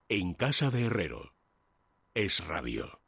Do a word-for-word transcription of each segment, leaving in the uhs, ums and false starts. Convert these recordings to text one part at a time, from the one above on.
En casa de Herrero. Es Radio.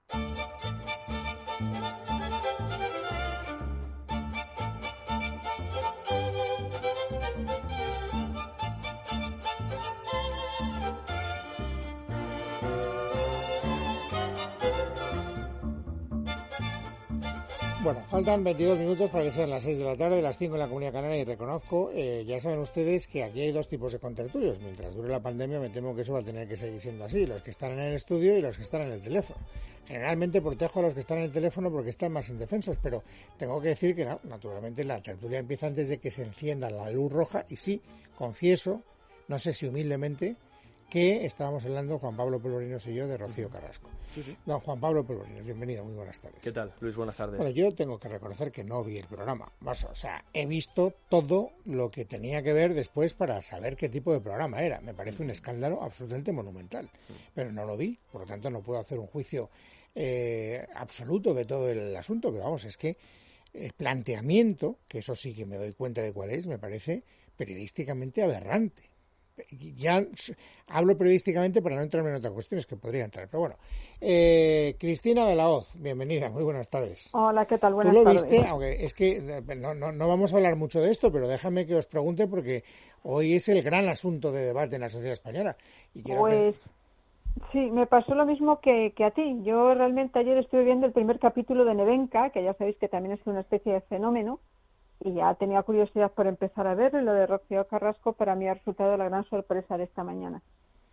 Bueno, faltan veintidós minutos para que sean las seis de la tarde, las cinco en la Comunidad Canaria, y reconozco, eh, ya saben ustedes que aquí hay dos tipos de contertulios. Mientras dure la pandemia me temo que eso va a tener que seguir siendo así, los que están en el estudio y los que están en el teléfono. Generalmente protejo a los que están en el teléfono porque están más indefensos, pero tengo que decir que no, naturalmente la tertulia empieza antes de que se encienda la luz roja, y sí, confieso, no sé si humildemente, que estábamos hablando Juan Pablo Polvorinos y yo de Rocío Carrasco. Sí, sí. Don Juan Pablo Polvorinos, bienvenido, muy buenas tardes. ¿Qué tal, Luis? Buenas tardes. Bueno, yo tengo que reconocer que no vi el programa. Vas, o sea, he visto todo lo que tenía que ver después para saber qué tipo de programa era. Me parece un escándalo absolutamente monumental, pero no lo vi, por lo tanto no puedo hacer un juicio eh, absoluto de todo el asunto, pero vamos, es que el planteamiento, que eso sí que me doy cuenta de cuál es, me parece periodísticamente aberrante. Ya hablo periodísticamente para no entrarme en otras cuestiones que podría entrar, pero bueno. Eh, Cristina de la Hoz, bienvenida, muy buenas tardes. Hola, ¿qué tal? Buenas tardes. ¿Tú lo tardes. viste? Aunque es que no, no, no vamos a hablar mucho de esto, pero déjame que os pregunte porque hoy es el gran asunto de debate en la sociedad española. Y quiero pues que... sí, me pasó lo mismo que, que a ti. Yo realmente ayer estuve viendo el primer capítulo de Nevenka, que ya sabéis que también es una especie de fenómeno, y ya tenía curiosidad por empezar a verlo, y lo de Rocío Carrasco para mí ha resultado la gran sorpresa de esta mañana.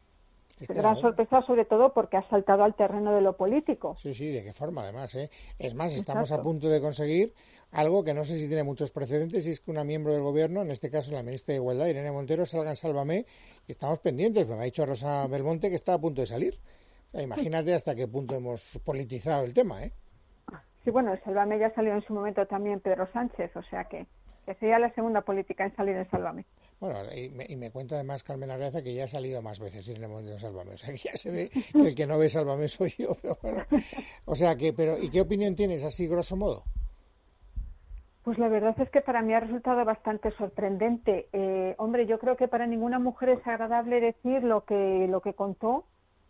Es que gran sorpresa sobre todo porque ha saltado al terreno de lo político. Sí, sí, de qué forma además, ¿eh? Es más, estamos Exacto. a punto de conseguir algo que no sé si tiene muchos precedentes, y es que una miembro del gobierno, en este caso la ministra de Igualdad, Irene Montero, salga en Sálvame, y estamos pendientes. Me ha dicho Rosa Belmonte que está a punto de salir. O sea, imagínate hasta qué punto hemos politizado el tema, ¿eh? Sí, bueno, el Sálvame ya salió en su momento también Pedro Sánchez, o sea que, que sería la segunda política en salir en Sálvame. Bueno, y me, y me cuenta además Carmen Arreaza que ya ha salido más veces en el momento de Sálvame. O sea, que ya se ve que el que no ve Sálvame soy yo, pero bueno. O sea, que, pero ¿y qué opinión tienes así, grosso modo? Pues la verdad es que para mí ha resultado bastante sorprendente. Eh, hombre, yo creo que para ninguna mujer es agradable decir lo que, lo que contó.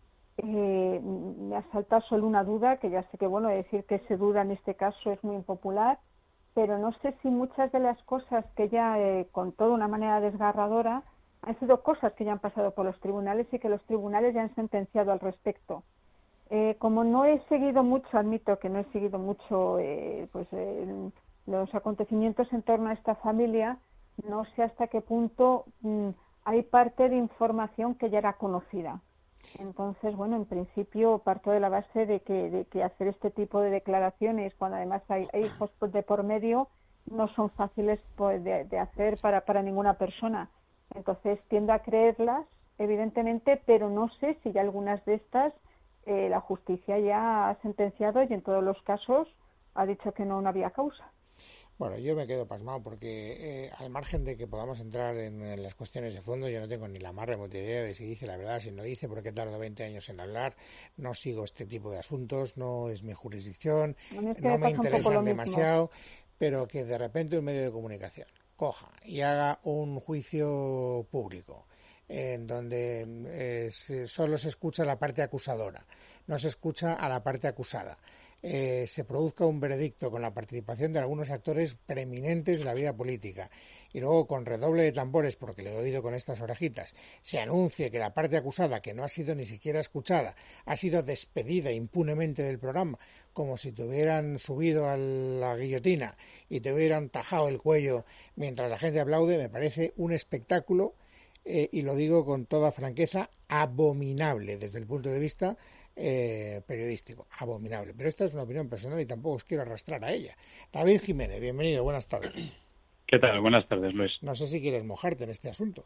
Eh, me asalta solo una duda, que ya sé que, bueno, decir que se duda en este caso es muy impopular, pero no sé si muchas de las cosas que ella eh, contó de una manera desgarradora han sido cosas que ya han pasado por los tribunales y que los tribunales ya han sentenciado al respecto. Eh, como no he seguido mucho, admito que no he seguido mucho eh, pues eh, los acontecimientos en torno a esta familia, no sé hasta qué punto mmm, hay parte de información que ya era conocida. Entonces, bueno, en principio parto de la base de que, de que hacer este tipo de declaraciones, cuando además hay, hay hijos de por medio, no son fáciles pues, de, de hacer para, para ninguna persona. Entonces, tiendo a creerlas, evidentemente, pero no sé si ya algunas de estas eh, la justicia ya ha sentenciado y en todos los casos ha dicho que no, no había causa. Bueno, yo me quedo pasmado porque eh, al margen de que podamos entrar en, en las cuestiones de fondo, yo no tengo ni la más remota idea de si dice la verdad, si no dice, porque tardo veinte años en hablar, no sigo este tipo de asuntos, no es mi jurisdicción, es que no me me interesan demasiado, pero que de repente un medio de comunicación coja y haga un juicio público en donde eh, solo se escucha la parte acusadora, no se escucha a la parte acusada. Eh, se produzca un veredicto con la participación de algunos actores preeminentes de la vida política y luego con redoble de tambores, porque lo he oído con estas orejitas, se anuncie que la parte acusada, que no ha sido ni siquiera escuchada, ha sido despedida impunemente del programa, como si te hubieran subido a la guillotina y te hubieran tajado el cuello mientras la gente aplaude, me parece un espectáculo, eh, y lo digo con toda franqueza, abominable desde el punto de vista Eh, periodístico, abominable. Pero esta es una opinión personal y tampoco os quiero arrastrar a ella. David Jiménez, bienvenido, buenas tardes. ¿Qué tal? Buenas tardes, Luis. No sé si quieres mojarte en este asunto.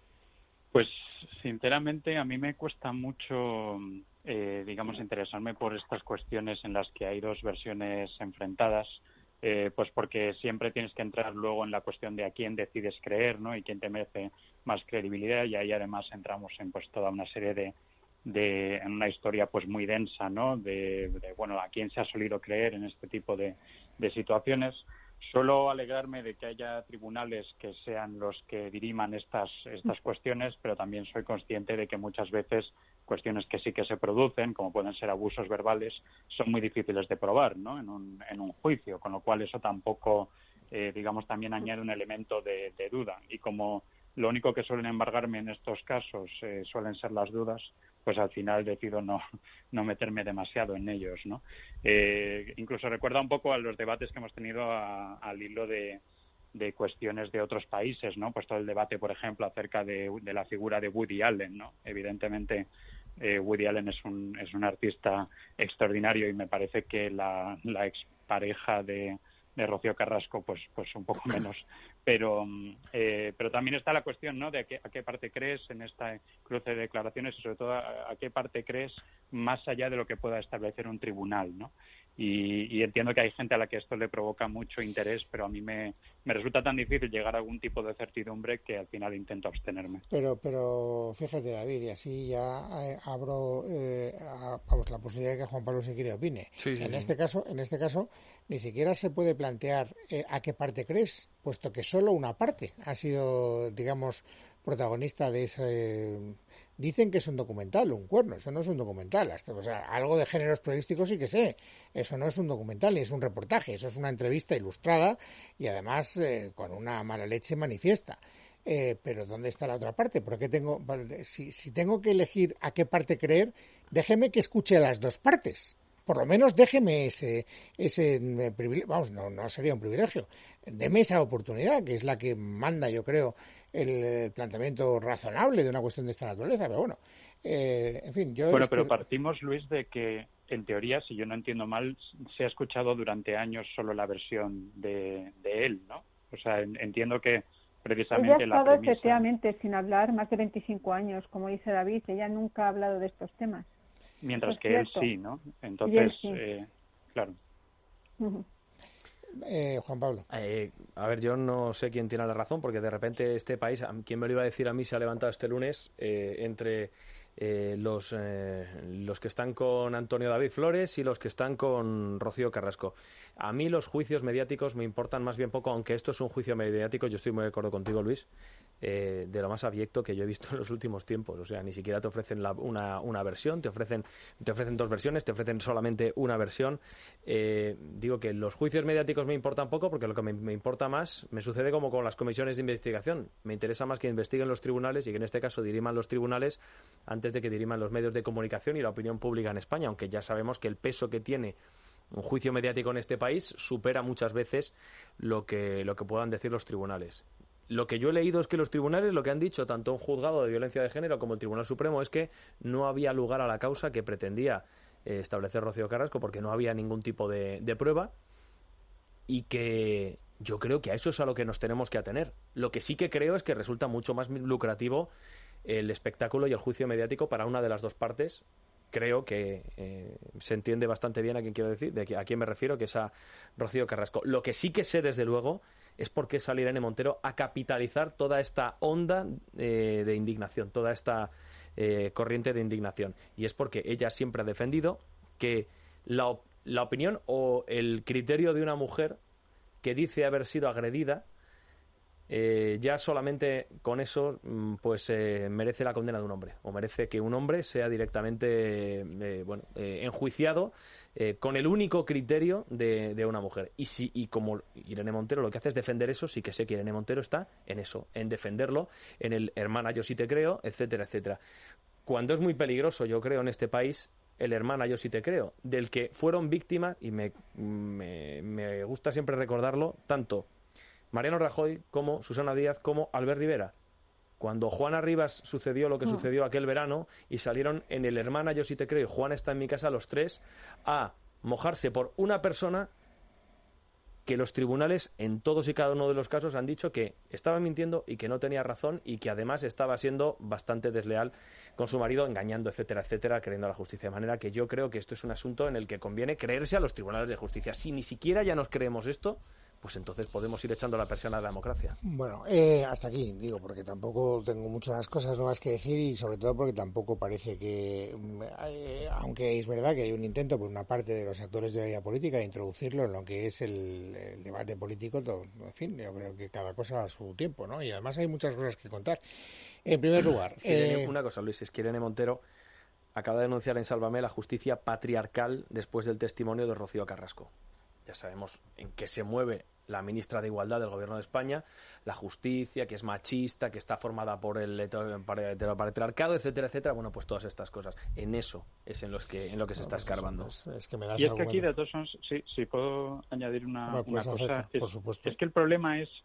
Pues, sinceramente, a mí me cuesta mucho, eh, digamos, interesarme por estas cuestiones en las que hay dos versiones enfrentadas, eh, pues porque siempre tienes que entrar luego en la cuestión de a quién decides creer, ¿no? Y quién te merece más credibilidad, y ahí además entramos en pues toda una serie de de en una historia pues muy densa, ¿no? De, de bueno, a quién se ha solido creer en este tipo de, de situaciones. Suelo alegrarme de que haya tribunales que sean los que diriman estas estas cuestiones, pero también soy consciente de que muchas veces cuestiones que sí que se producen, como pueden ser abusos verbales, son muy difíciles de probar, ¿no? En un, en un juicio, con lo cual eso tampoco, eh, digamos, también añade un elemento de, de duda. Y como lo único que suelen embargarme en estos casos eh, suelen ser las dudas, pues al final decido no, no meterme demasiado en ellos, ¿no? Eh, incluso recuerda un poco a los debates que hemos tenido a, al hilo de de cuestiones de otros países, ¿no? Pues todo el debate, por ejemplo, acerca de, de la figura de Woody Allen, ¿no? Evidentemente, eh, Woody Allen es un es un artista extraordinario y me parece que la, la expareja de, de Rocío Carrasco, pues pues un poco menos. Pero eh, pero también está la cuestión, ¿no? De a qué, a qué parte crees en esta cruce de declaraciones y sobre todo a, a qué parte crees más allá de lo que pueda establecer un tribunal, ¿no? Y, y entiendo que hay gente a la que esto le provoca mucho interés, pero a mí me, me resulta tan difícil llegar a algún tipo de certidumbre que al final intento abstenerme. Pero, pero fíjate, David, y así ya eh, abro eh, a, vamos, la posibilidad de que Juan Pablo Siquire opine. Sí, sí, en sí. este caso, en este caso, ni siquiera se puede plantear eh, a qué parte crees, puesto que solo una parte ha sido, digamos, protagonista de ese. Dicen que es un documental, un cuerno, eso no es un documental. Hasta, o sea, algo de géneros periodísticos sí que sé. Eso no es un documental ni es un reportaje, eso es una entrevista ilustrada y además eh, con una mala leche manifiesta. Eh, pero ¿dónde está la otra parte? Porque tengo, si, si tengo que elegir a qué parte creer, déjeme que escuche a las dos partes. Por lo menos déjeme ese, ese privilegio, vamos, no, no sería un privilegio, deme esa oportunidad, que es la que manda, yo creo, el planteamiento razonable de una cuestión de esta naturaleza, pero bueno, eh, en fin, yo... Bueno, es pero que... partimos, Luis, de que, en teoría, si yo no entiendo mal, se ha escuchado durante años solo la versión de, de él, ¿no? O sea, en, entiendo que precisamente ella ha estado la premisa... efectivamente sin hablar más de veinticinco años, como dice David, ella nunca ha hablado de estos temas. Mientras es que cierto. él sí, ¿no? Entonces, Y él sí. eh, claro. Uh-huh. Eh, Juan Pablo. Eh, a ver, yo no sé quién tiene la razón, porque de repente este país, ¿quién me lo iba a decir a mí? Se ha levantado este lunes eh, entre eh, los, eh, los que están con Antonio David Flores y los que están con Rocío Carrasco. A mí los juicios mediáticos me importan más bien poco, aunque esto es un juicio mediático, yo estoy muy de acuerdo contigo, Luis, eh, de lo más abyecto que yo he visto en los últimos tiempos. O sea, ni siquiera te ofrecen la, una, una versión, te ofrecen, te ofrecen dos versiones, te ofrecen solamente una versión. Eh, digo que los juicios mediáticos me importan poco, porque lo que me, me importa más me sucede como con las comisiones de investigación. Me interesa más que investiguen los tribunales y que en este caso diriman los tribunales antes de que diriman los medios de comunicación y la opinión pública en España, aunque ya sabemos que el peso que tiene un juicio mediático en este país supera muchas veces lo que, lo que puedan decir los tribunales. Lo que yo he leído es que los tribunales, lo que han dicho tanto un juzgado de violencia de género como el Tribunal Supremo, es que no había lugar a la causa que pretendía eh, establecer Rocío Carrasco, porque no había ningún tipo de, de prueba, y que yo creo que a eso es a lo que nos tenemos que atener. Lo que sí que creo es que resulta mucho más lucrativo el espectáculo y el juicio mediático para una de las dos partes. Creo que eh, se entiende bastante bien a quién quiero decir, de a quién me refiero, que es a Rocío Carrasco. Lo que sí que sé, desde luego, es por qué sale Irene Montero a capitalizar toda esta onda eh, de indignación, toda esta eh, corriente de indignación. Y es porque ella siempre ha defendido que la, op- la opinión o el criterio de una mujer que dice haber sido agredida, Eh, ya solamente con eso pues eh, merece la condena de un hombre, o merece que un hombre sea directamente eh, bueno eh, enjuiciado eh, con el único criterio de, de una mujer. Y si y como Irene Montero lo que hace es defender eso, sí que sé que Irene Montero está en eso, en defenderlo, en el hermana yo sí te creo, etcétera, etcétera. Cuando es muy peligroso, yo creo, en este país, el hermana yo sí te creo, del que fueron víctimas, y me, me, me gusta siempre recordarlo, tanto Mariano Rajoy como Susana Díaz como Albert Rivera. Cuando Juana Rivas sucedió lo que sucedió aquel verano y salieron en el hermana yo sí te creo y Juana está en mi casa, los tres, a mojarse por una persona que los tribunales en todos y cada uno de los casos han dicho que estaba mintiendo y que no tenía razón y que además estaba siendo bastante desleal con su marido, engañando, etcétera, etcétera, creyendo a la justicia. De manera que yo creo que esto es un asunto en el que conviene creerse a los tribunales de justicia. Si ni siquiera ya nos creemos esto, pues entonces podemos ir echando la persiana a la democracia. Bueno, eh, hasta aquí, digo, porque tampoco tengo muchas cosas nuevas que decir y sobre todo porque tampoco parece que, eh, aunque es verdad que hay un intento por una parte de los actores de la vida política de introducirlo en lo que es el, el debate político, todo, en fin, yo creo que cada cosa a su tiempo, ¿no? Y además hay muchas cosas que contar. En primer lugar... Es que eh, Irene, una cosa, Luis, es que Irene Montero acaba de denunciar en Sálvame la justicia patriarcal después del testimonio de Rocío Carrasco. Ya sabemos en qué se mueve la ministra de Igualdad del Gobierno de España, la justicia, que es machista, que está formada por el heteropatriarcado, etcétera, etcétera. Bueno, pues todas estas cosas. En eso es en los que en lo que se está escarbando. Es, es que me das y es que aquí, de todos modos, sí, sí puedo añadir una, no, una cosa. Hacer, por supuesto. Es, es que el problema es,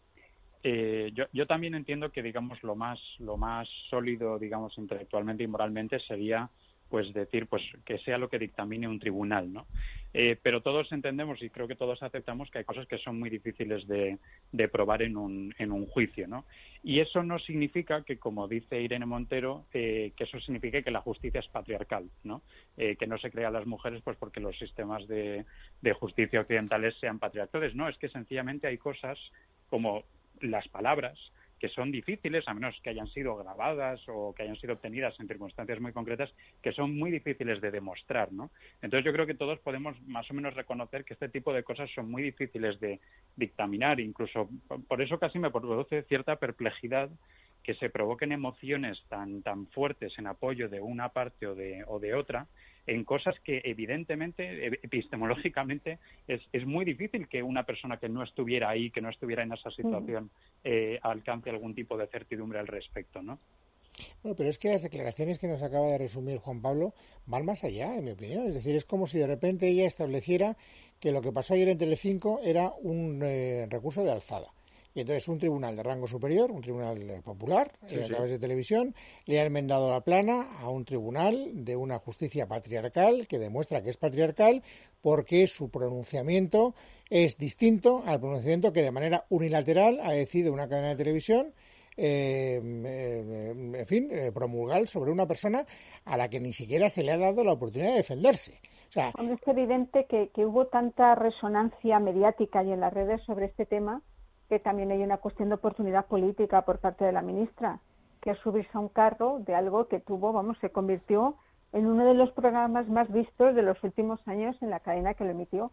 eh, yo, yo también entiendo que, digamos, lo más, lo más sólido, digamos, intelectualmente y moralmente sería, pues, decir, pues, que sea lo que dictamine un tribunal, ¿no? Eh, pero todos entendemos y creo que todos aceptamos que hay cosas que son muy difíciles de, de probar en un, en un juicio, ¿no? Y eso no significa que, como dice Irene Montero, eh, que eso signifique que la justicia es patriarcal, ¿no? Eh, que no se crea a las mujeres pues porque los sistemas de, de justicia occidentales sean patriarcales. No, es que sencillamente hay cosas como las palabras que son difíciles, a menos que hayan sido grabadas o que hayan sido obtenidas en circunstancias muy concretas, que son muy difíciles de demostrar, ¿no? Entonces yo creo que todos podemos más o menos reconocer que este tipo de cosas son muy difíciles de dictaminar, incluso por eso casi me produce cierta perplejidad que se provoquen emociones tan tan fuertes en apoyo de una parte o de o de otra, en cosas que evidentemente, epistemológicamente, es, es muy difícil que una persona que no estuviera ahí, que no estuviera en esa situación, eh, alcance algún tipo de certidumbre al respecto, ¿no? Bueno, pero es que las declaraciones que nos acaba de resumir Juan Pablo van más allá, en mi opinión. Es decir, es como si de repente ella estableciera que lo que pasó ayer en Telecinco era un eh, recurso de alzada. Y entonces un tribunal de rango superior, un tribunal popular, sí, eh, a sí. través de televisión, le ha enmendado la plana a un tribunal de una justicia patriarcal que demuestra que es patriarcal porque su pronunciamiento es distinto al pronunciamiento que de manera unilateral ha decidido una cadena de televisión, eh, eh, en fin, eh, promulgar sobre una persona a la que ni siquiera se le ha dado la oportunidad de defenderse. O sea, es evidente que, que hubo tanta resonancia mediática y en las redes sobre este tema, que también hay una cuestión de oportunidad política por parte de la ministra, que es subirse a un carro de algo que tuvo, vamos, se convirtió en uno de los programas más vistos de los últimos años en la cadena que lo emitió.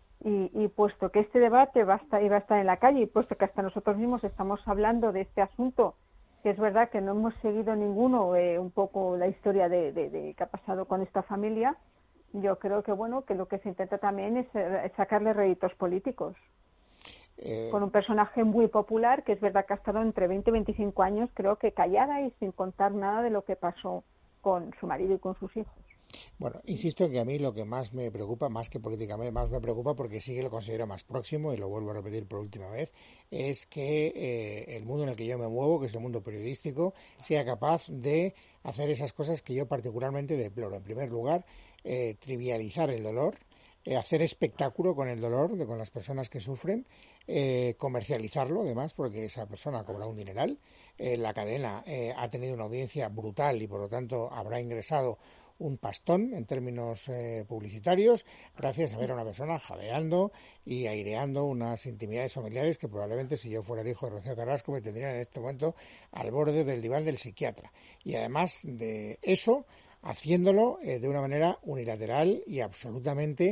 Y, y puesto que este debate va a estar, iba a estar en la calle, y puesto que hasta nosotros mismos estamos hablando de este asunto, que es verdad que no hemos seguido ninguno eh, un poco la historia de, de, de qué ha pasado con esta familia, yo creo que bueno que lo que se intenta también es, es sacarle réditos políticos. Eh, con un personaje muy popular, que es verdad que ha estado entre veinte y veinticinco años, creo que callada y sin contar nada de lo que pasó con su marido y con sus hijos. Bueno, insisto en que a mí lo que más me preocupa, más que políticamente, más me preocupa porque sí que lo considero más próximo, y lo vuelvo a repetir por última vez, es que eh, el mundo en el que yo me muevo, que es el mundo periodístico, sea capaz de hacer esas cosas que yo particularmente deploro. En primer lugar, eh, trivializar el dolor, eh, hacer espectáculo con el dolor de con las personas que sufren, eh, comercializarlo además porque esa persona cobra un dineral, eh, la cadena eh, ha tenido una audiencia brutal y por lo tanto habrá ingresado un pastón en términos eh, publicitarios gracias a ver a una persona jadeando y aireando unas intimidades familiares que probablemente si yo fuera el hijo de Rocío Carrasco me tendrían en este momento al borde del diván del psiquiatra, y además de eso haciéndolo eh, de una manera unilateral y absolutamente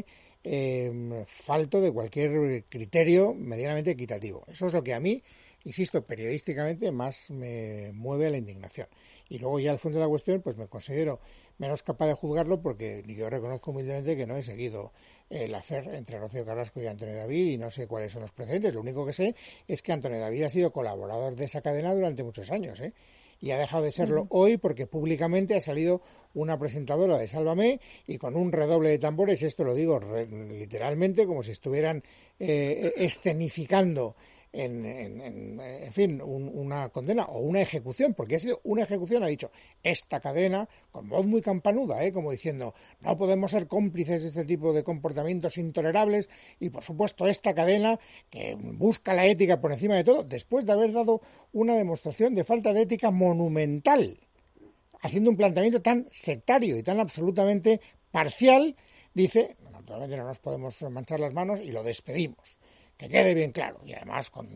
eh, falto de cualquier criterio medianamente equitativo. Eso es lo que a mí, insisto, periodísticamente más me mueve a la indignación. Y luego ya al fondo de la cuestión, pues me considero menos capaz de juzgarlo porque yo reconozco humildemente que no he seguido el affair entre Rocío Carrasco y Antonio David y no sé cuáles son los precedentes. Lo único que sé es que Antonio David ha sido colaborador de esa cadena durante muchos años, ¿eh? Y ha dejado de serlo uh-huh. hoy porque públicamente ha salido una presentadora de Sálvame y con un redoble de tambores, esto lo digo re, literalmente, como si estuvieran eh, escenificando en, en, en, en fin, un, una condena o una ejecución, porque ha sido una ejecución, ha dicho esta cadena, con voz muy campanuda, ¿eh? como diciendo, no podemos ser cómplices de este tipo de comportamientos intolerables, y por supuesto esta cadena que busca la ética por encima de todo, después de haber dado una demostración de falta de ética monumental, haciendo un planteamiento tan sectario y tan absolutamente parcial, dice, naturalmente no nos podemos manchar las manos y lo despedimos. Que quede bien claro. Y además con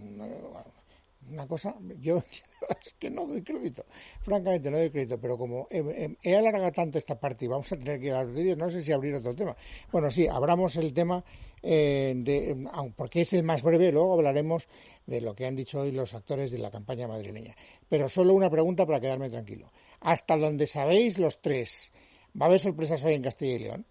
una cosa, yo es que no doy crédito, francamente no doy crédito, pero como he, he alargado tanto esta parte y vamos a tener que ir a los vídeos, no sé si abrir otro tema. Bueno, sí, abramos el tema, eh, de, porque es el más breve, luego hablaremos de lo que han dicho hoy los actores de la campaña madrileña. Pero solo una pregunta para quedarme tranquilo. Hasta donde sabéis los tres, ¿Va a haber sorpresas hoy en Castilla y León?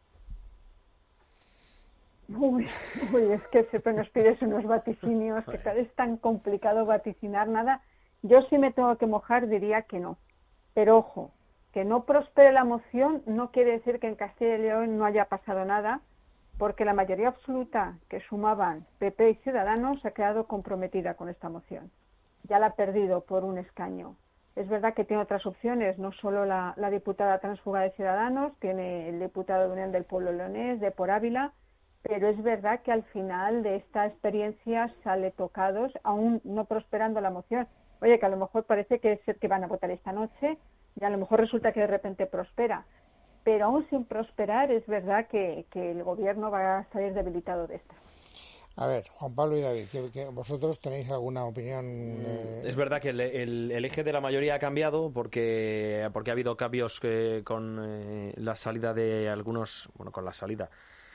Uy, uy, es que siempre nos pides unos vaticinios, que tal es tan complicado vaticinar nada. Yo si me tengo que mojar diría que no. Pero ojo, que no prospere la moción no quiere decir que en Castilla y León no haya pasado nada, porque la mayoría absoluta que sumaban P P y Ciudadanos ha quedado comprometida con esta moción. Ya la ha perdido por un escaño. Es verdad que tiene otras opciones, no solo la, la diputada tránsfuga de Ciudadanos, tiene el diputado de Unión del Pueblo Leonés, de Por Ávila, pero es verdad que al final de esta experiencia sale tocados, aún no prosperando la moción. Oye, que a lo mejor parece que es el que van a votar esta noche y a lo mejor resulta que de repente prospera. Pero aún sin prosperar es verdad que, que el gobierno va a salir debilitado de esta. A ver, Juan Pablo y David, ¿que, que ¿vosotros tenéis alguna opinión? Eh... Es verdad que el, el, el eje de la mayoría ha cambiado porque, porque ha habido cambios eh, con eh, la salida de algunos, bueno, con la salida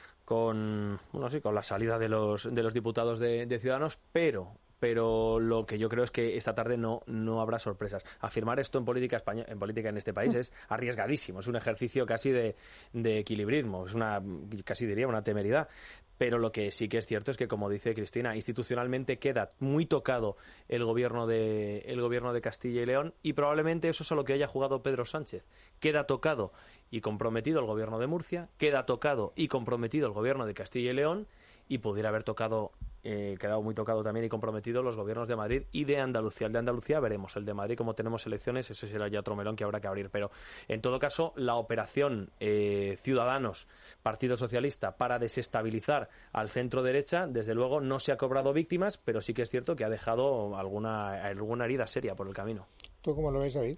con bueno sí con la salida de los de los diputados de, de Ciudadanos, pero pero lo que yo creo es que esta tarde no no habrá sorpresas. Afirmar esto en política española, en política en este país es arriesgadísimo, es un ejercicio casi de, de equilibrismo, es una casi diría una temeridad. Pero lo que sí que es cierto es que, como dice Cristina, institucionalmente queda muy tocado el gobierno de el gobierno de Castilla y León, y probablemente eso es a lo que haya jugado Pedro Sánchez. Queda tocado y comprometido el gobierno de Murcia, queda tocado y comprometido el gobierno de Castilla y León, y pudiera haber tocado eh, quedado muy tocado también y comprometido los gobiernos de Madrid y de Andalucía. El de Andalucía veremos, el de Madrid, como tenemos elecciones, ese será ya otro melón que habrá que abrir. Pero en todo caso, la operación eh, Ciudadanos, Partido Socialista, para desestabilizar al centro derecha, desde luego no se ha cobrado víctimas, pero sí que es cierto que ha dejado alguna, alguna herida seria por el camino. ¿Tú cómo lo ves, David?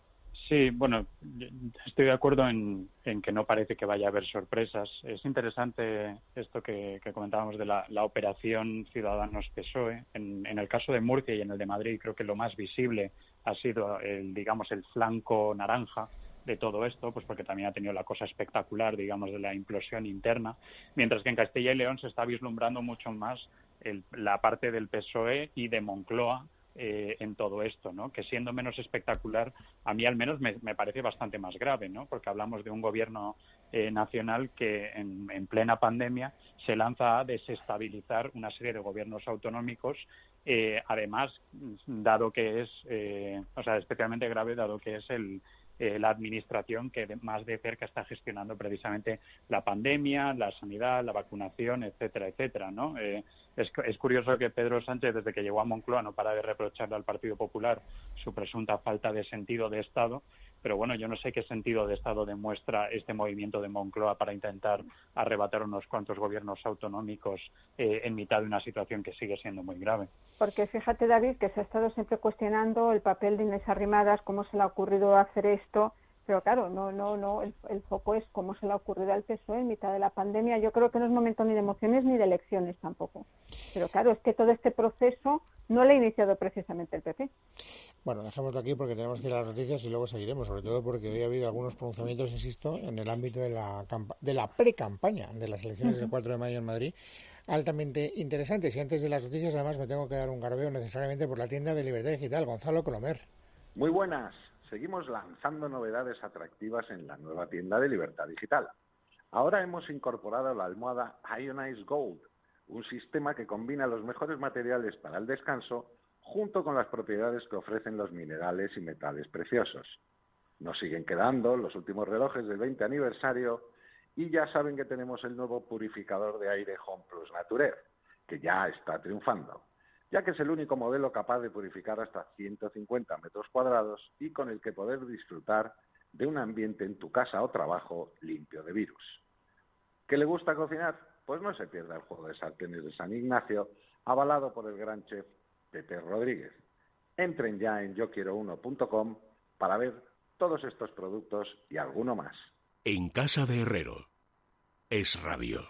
Sí, bueno, estoy de acuerdo en, en que no parece que vaya a haber sorpresas. Es interesante esto que, que comentábamos de la, la operación Ciudadanos-P S O E. En, en el caso de Murcia y en el de Madrid, creo que lo más visible ha sido el, digamos, el flanco naranja de todo esto, pues porque también ha tenido la cosa espectacular, digamos, de la implosión interna, mientras que en Castilla y León se está vislumbrando mucho más el, la parte del P S O E y de Moncloa, Eh, en todo esto, ¿no? Que siendo menos espectacular, a mí al menos me, me parece bastante más grave, ¿no? Porque hablamos de un gobierno eh, nacional que en, en plena pandemia se lanza a desestabilizar una serie de gobiernos autonómicos, eh, además, dado que es, eh, o sea, especialmente grave, dado que es el eh, la administración que de, más de cerca está gestionando precisamente la pandemia, la sanidad, la vacunación, etcétera, etcétera, ¿no? Eh, es, es curioso que Pedro Sánchez, desde que llegó a Moncloa, no para de reprocharle al Partido Popular su presunta falta de sentido de Estado, pero bueno, yo no sé qué sentido de Estado demuestra este movimiento de Moncloa para intentar arrebatar unos cuantos gobiernos autonómicos eh, en mitad de una situación que sigue siendo muy grave. Porque fíjate, David, que se ha estado siempre cuestionando el papel de Inés Arrimadas, cómo se le ha ocurrido hacer esto, pero claro, no, no, no, el, el foco es cómo se le ha ocurrido al P S O E en mitad de la pandemia. Yo creo que no es momento ni de emociones ni de elecciones tampoco. Pero claro, es que todo este proceso no lo ha iniciado precisamente el P P. Bueno, dejémoslo aquí porque tenemos que ir a las noticias y luego seguiremos, sobre todo porque hoy ha habido algunos pronunciamientos, insisto, en el ámbito de la campa- de la pre-campaña de las elecciones uh-huh. del cuatro de mayo en Madrid, altamente interesantes. Y antes de las noticias, además, me tengo que dar un garbeo necesariamente por la tienda de Libertad Digital. Gonzalo Colomer. Muy buenas. Seguimos lanzando novedades atractivas en la nueva tienda de Libertad Digital. Ahora hemos incorporado la almohada Ionize Gold, un sistema que combina los mejores materiales para el descanso junto con las propiedades que ofrecen los minerales y metales preciosos. Nos siguen quedando los últimos relojes del veinte aniversario y ya saben que tenemos el nuevo purificador de aire Home Plus Naturer, que ya está triunfando, ya que es el único modelo capaz de purificar hasta ciento cincuenta metros cuadrados y con el que poder disfrutar de un ambiente en tu casa o trabajo limpio de virus. ¿Qué le gusta cocinar? Pues no se pierda el juego de sartenes de San Ignacio, avalado por el gran chef Pepe Rodríguez. Entren ya en yo quiero uno punto com para ver todos estos productos y alguno más. En casa de Herrero. Es radio.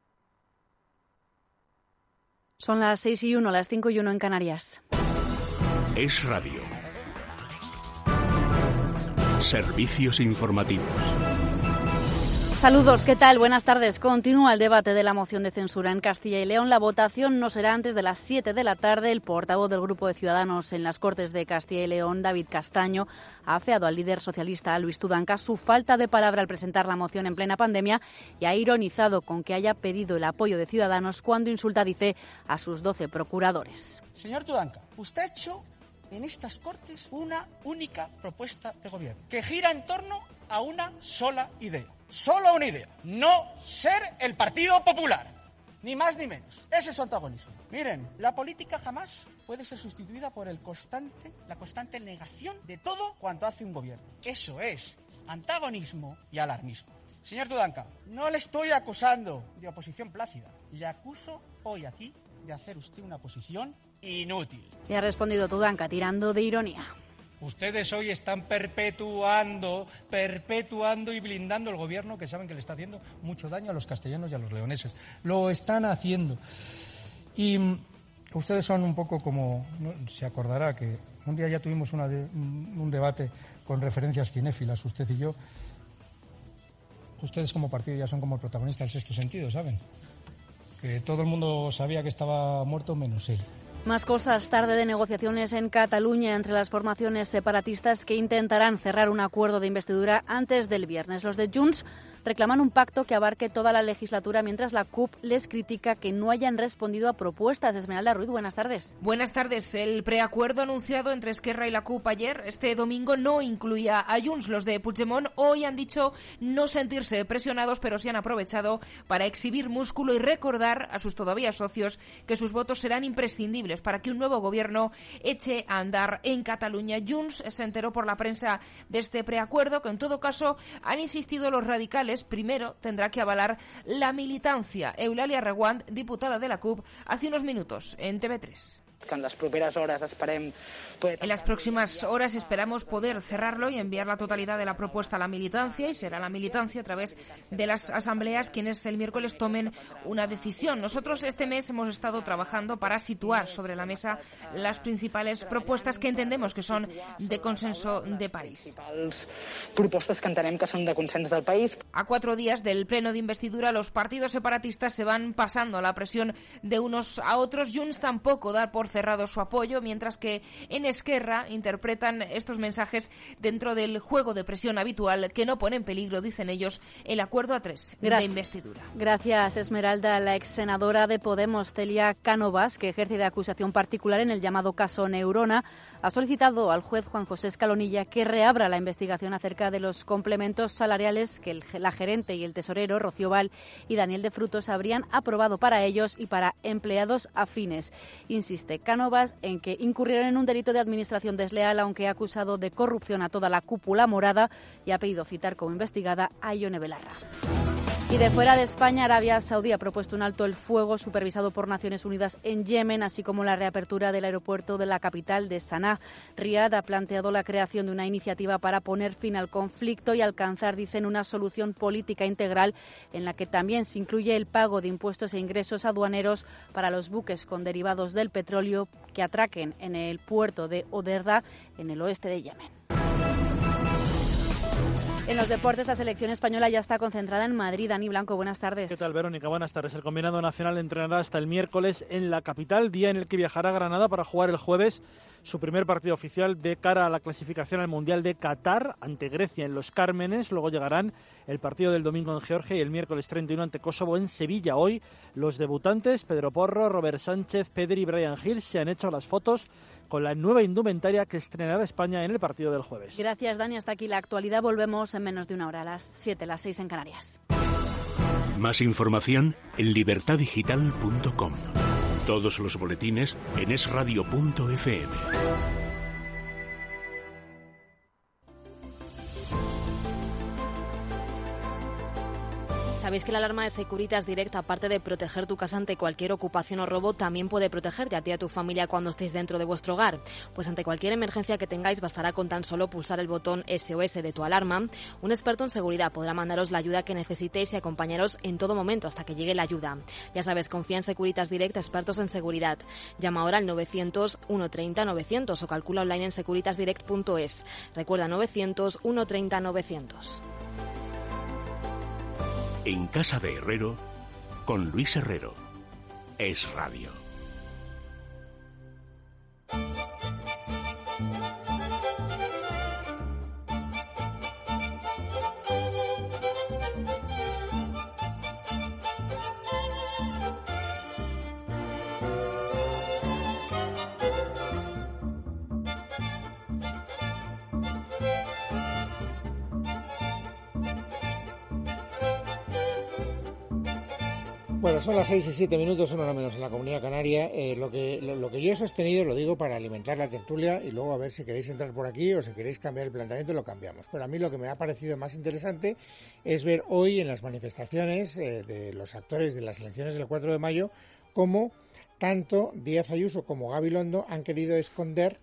Son las seis y uno, las cinco y uno en Canarias. Es radio. Servicios informativos. Saludos, ¿qué tal? Buenas tardes. Continúa el debate de la moción de censura en Castilla y León. La votación no será antes de las siete de la tarde. El portavoz del Grupo de Ciudadanos en las Cortes de Castilla y León, David Castaño, ha afeado al líder socialista Luis Tudanca su falta de palabra al presentar la moción en plena pandemia y ha ironizado con que haya pedido el apoyo de Ciudadanos cuando insulta, dice, a sus doce procuradores. Señor Tudanca, usted ha hecho en estas Cortes una única propuesta de gobierno que gira en torno a una sola idea. Solo una idea, no ser el Partido Popular, ni más ni menos. Ese es su antagonismo. Miren, la política jamás puede ser sustituida por el constante, la constante negación de todo cuanto hace un gobierno. Eso es antagonismo y alarmismo. Señor Tudanca, no le estoy acusando de oposición plácida, le acuso hoy aquí de hacer usted una oposición inútil. Y ha respondido Tudanca tirando de ironía. Ustedes hoy están perpetuando, perpetuando y blindando el gobierno que saben que le está haciendo mucho daño a los castellanos y a los leoneses. Lo están haciendo. Y ustedes son un poco como, ¿no? Se acordará que un día ya tuvimos una de, un debate con referencias cinéfilas, usted y yo. Ustedes como partido ya son como el protagonista del Sexto Sentido, ¿saben? Que todo el mundo sabía que estaba muerto menos él. Más cosas, tarde de negociaciones en Cataluña entre las formaciones separatistas que intentarán cerrar un acuerdo de investidura antes del viernes. Los de Junts reclaman un pacto que abarque toda la legislatura, mientras la C U P les critica que no hayan respondido a propuestas. Esmeralda Ruiz, buenas tardes. Buenas tardes. El preacuerdo anunciado entre Esquerra y la C U P ayer, este domingo, no incluía a Junts. Los de Puigdemont hoy han dicho no sentirse presionados, pero sí han aprovechado para exhibir músculo y recordar a sus todavía socios que sus votos serán imprescindibles para que un nuevo gobierno eche a andar en Cataluña. Junts se enteró por la prensa de este preacuerdo, que en todo caso han insistido los radicales. Primero tendrá que avalar la militancia. Eulàlia Reguant, diputada de la C U P, hace unos minutos en T V tres. En las próximas horas esperem poder... En las próximas horas esperamos poder cerrarlo y enviar la totalidad de la propuesta a la militancia, y será la militancia a través de las asambleas quienes el miércoles tomen una decisión. Nosotros este mes hemos estado trabajando para situar sobre la mesa las principales propuestas que entendemos que son de consenso de país. Propuestas que entenem que son de consenso del país. A cuatro días del pleno de investidura, los partidos separatistas se van pasando la presión de unos a otros. Junts tampoco da por cerrado su apoyo, mientras que en Esquerra interpretan estos mensajes dentro del juego de presión habitual que no pone en peligro, dicen ellos, el acuerdo a tres Gra- de investidura. Gracias, Esmeralda. La ex senadora de Podemos, Celia Cánovas, que ejerce de acusación particular en el llamado caso Neurona, ha solicitado al juez Juan José Escalonilla que reabra la investigación acerca de los complementos salariales que el, la gerente y el tesorero, Rocío Val y Daniel de Frutos, habrían aprobado para ellos y para empleados afines. Insiste Cánovas en que incurrieron en un delito de administración desleal, aunque ha acusado de corrupción a toda la cúpula morada y ha pedido citar como investigada a Ione Belarra. Y de fuera de España, Arabia Saudí ha propuesto un alto el fuego supervisado por Naciones Unidas en Yemen, así como la reapertura del aeropuerto de la capital de Saná. Riad ha planteado la creación de una iniciativa para poner fin al conflicto y alcanzar, dicen, una solución política integral en la que también se incluye el pago de impuestos e ingresos aduaneros para los buques con derivados del petróleo que atraquen en el puerto de Oderda, en el oeste de Yemen. En los deportes, la selección española ya está concentrada en Madrid. Dani Blanco, buenas tardes. ¿Qué tal, Verónica? Buenas tardes. El combinado nacional entrenará hasta el miércoles en la capital, día en el que viajará a Granada para jugar el jueves su primer partido oficial de cara a la clasificación al Mundial de Qatar ante Grecia en Los Cármenes. Luego llegarán el partido del domingo en Georgia y el miércoles treinta y uno ante Kosovo en Sevilla. Hoy los debutantes, Pedro Porro, Robert Sánchez, Pedri y Bryan Gil, se han hecho las fotos con la nueva indumentaria que estrenará España en el partido del jueves. Gracias, Dani. Hasta aquí la actualidad. Volvemos en menos de una hora, a las siete, las seis en Canarias. Más información en libertad digital punto com. Todos los boletines en es radio punto efe eme. ¿Sabéis que la alarma de Securitas Direct, aparte de proteger tu casa ante cualquier ocupación o robo, también puede protegerte a ti y a tu familia cuando estéis dentro de vuestro hogar? Pues ante cualquier emergencia que tengáis, bastará con tan solo pulsar el botón ese o ese de tu alarma. Un experto en seguridad podrá mandaros la ayuda que necesitéis y acompañaros en todo momento hasta que llegue la ayuda. Ya sabes, confía en Securitas Direct, expertos en seguridad. Llama ahora al novecientos, ciento treinta, novecientos o calcula online en securitas direct punto es. Recuerda, novecientos, ciento treinta, novecientos. En Casa de Herrero, con Luis Herrero. Es Radio. Bueno, son las seis y siete minutos, una hora menos en la Comunidad Canaria. Eh, lo que lo, lo que yo he sostenido lo digo para alimentar la tertulia y luego a ver si queréis entrar por aquí o si queréis cambiar el planteamiento lo cambiamos. Pero a mí lo que me ha parecido más interesante es ver hoy en las manifestaciones eh, de los actores de las elecciones del cuatro de mayo cómo tanto Díaz Ayuso como Gabilondo han querido esconder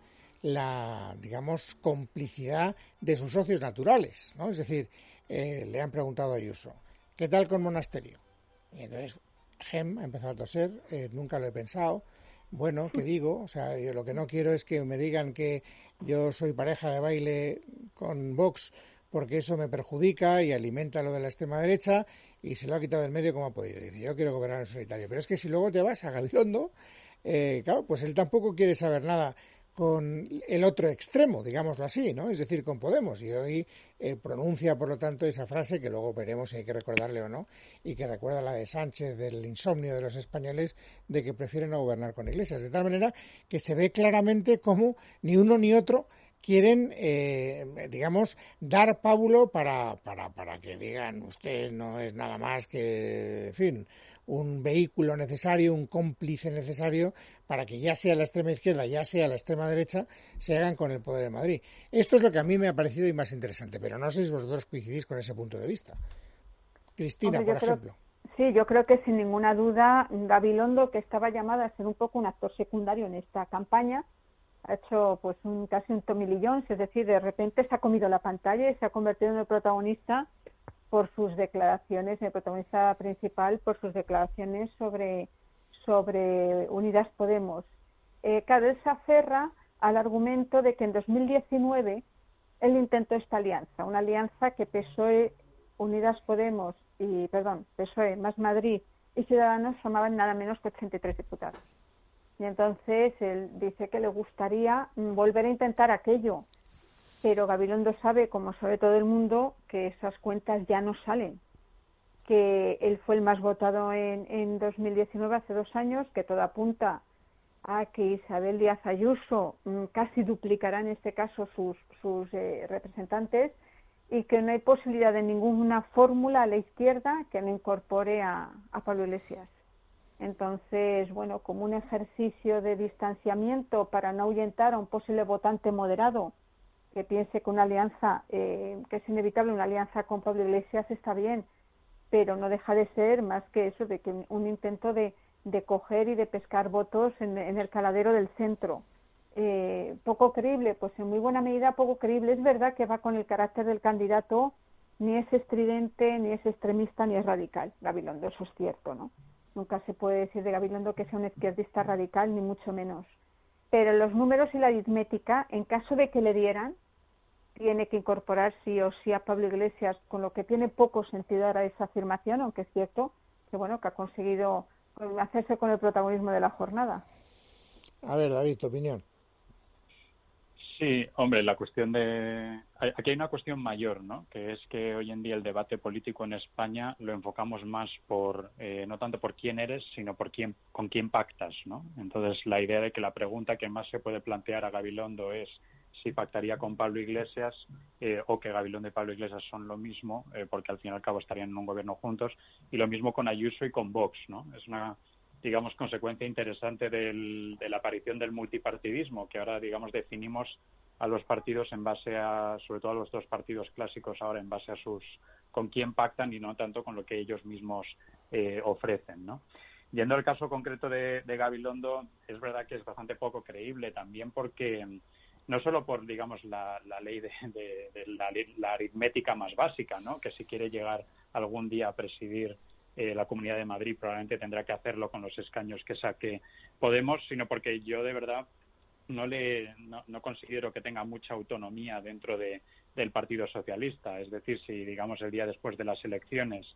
la, digamos, complicidad de sus socios naturales, ¿no? Es decir, eh, le han preguntado a Ayuso, ¿qué tal con Monasterio? Y entonces Gem ha empezado a toser, eh, nunca lo he pensado. Bueno, ¿qué digo? O sea, yo lo que no quiero es que me digan que yo soy pareja de baile con Vox porque eso me perjudica y alimenta lo de la extrema derecha y se lo ha quitado del medio como ha podido. Dice, yo quiero gobernar en solitario. Pero es que si luego te vas a Gabilondo, eh, claro, pues él tampoco quiere saber nada con el otro extremo, digámoslo así, ¿no? Es decir, con Podemos. Y hoy eh, pronuncia, por lo tanto, esa frase que luego veremos si hay que recordarle o no, y que recuerda la de Sánchez del insomnio de los españoles de que prefieren no gobernar con Iglesias. De tal manera que se ve claramente cómo ni uno ni otro quieren, eh, digamos, dar pábulo para, para, para que digan usted no es nada más que, en fin, un vehículo necesario, un cómplice necesario para que ya sea la extrema izquierda, ya sea la extrema derecha, se hagan con el poder en Madrid. Esto es lo que a mí me ha parecido y más interesante, pero no sé si vosotros coincidís con ese punto de vista. Cristina, Hombre, por creo, ejemplo. Sí, yo creo que sin ninguna duda Gabilondo, que estaba llamada a ser un poco un actor secundario en esta campaña, ha hecho pues un casi un Tommy Lee Jones, es decir, de repente se ha comido la pantalla y se ha convertido en el protagonista por sus declaraciones, el protagonista principal por sus declaraciones sobre, sobre Unidas Podemos. Eh, claro, él se aferra al argumento de que en dos mil diecinueve él intentó esta alianza, una alianza que P S O E, Unidas Podemos y, perdón, P S O E más Madrid y Ciudadanos formaban nada menos que ochenta y tres diputados. Y entonces él dice que le gustaría volver a intentar aquello. Pero Gabilondo sabe, como sabe todo el mundo, que esas cuentas ya no salen, que él fue el más votado en, en dos mil diecinueve, hace dos años, que todo apunta a que Isabel Díaz Ayuso mmm, casi duplicará en este caso sus, sus eh, representantes y que no hay posibilidad de ninguna fórmula a la izquierda que no incorpore a, a Pablo Iglesias. Entonces, bueno, como un ejercicio de distanciamiento para no ahuyentar a un posible votante moderado, que piense que una alianza, eh, que es inevitable una alianza con Pablo Iglesias está bien, pero no deja de ser más que eso, de que un intento de, de coger y de pescar votos en, en el caladero del centro. Eh, poco creíble, pues en muy buena medida poco creíble. Es verdad que va con el carácter del candidato, ni es estridente, ni es extremista, ni es radical. Gabilondo, eso es cierto, ¿no? Nunca se puede decir de Gabilondo que sea un izquierdista radical, ni mucho menos. Pero los números y la aritmética, en caso de que le dieran, tiene que incorporar sí o sí a Pablo Iglesias, con lo que tiene poco sentido ahora esa afirmación, aunque es cierto que bueno que ha conseguido hacerse con el protagonismo de la jornada. A ver, David, tu opinión. Sí, hombre, la cuestión de... Aquí hay una cuestión mayor, ¿no? Que es que hoy en día el debate político en España lo enfocamos más por, eh, no tanto por quién eres, sino por quién, con quién pactas, ¿no? Entonces, la idea de que la pregunta que más se puede plantear a Gabilondo es si pactaría con Pablo Iglesias eh, o que Gabilondo y Pablo Iglesias son lo mismo, eh, porque al fin y al cabo estarían en un gobierno juntos, y lo mismo con Ayuso y con Vox, ¿no? Es una, digamos, consecuencia interesante del, de la aparición del multipartidismo, que ahora, digamos, definimos a los partidos en base a, sobre todo a los dos partidos clásicos ahora, en base a sus, con quién pactan y no tanto con lo que ellos mismos eh, ofrecen, ¿no? Yendo al caso concreto de, de Gabilondo, es verdad que es bastante poco creíble también porque no solo por, digamos, la, la ley de, de, de la, la aritmética más básica, ¿no? Que si quiere llegar algún día a presidir eh, la Comunidad de Madrid probablemente tendrá que hacerlo con los escaños que saque Podemos, sino porque yo de verdad no le no, no considero que tenga mucha autonomía dentro de, del Partido Socialista. Es decir, si, digamos, el día después de las elecciones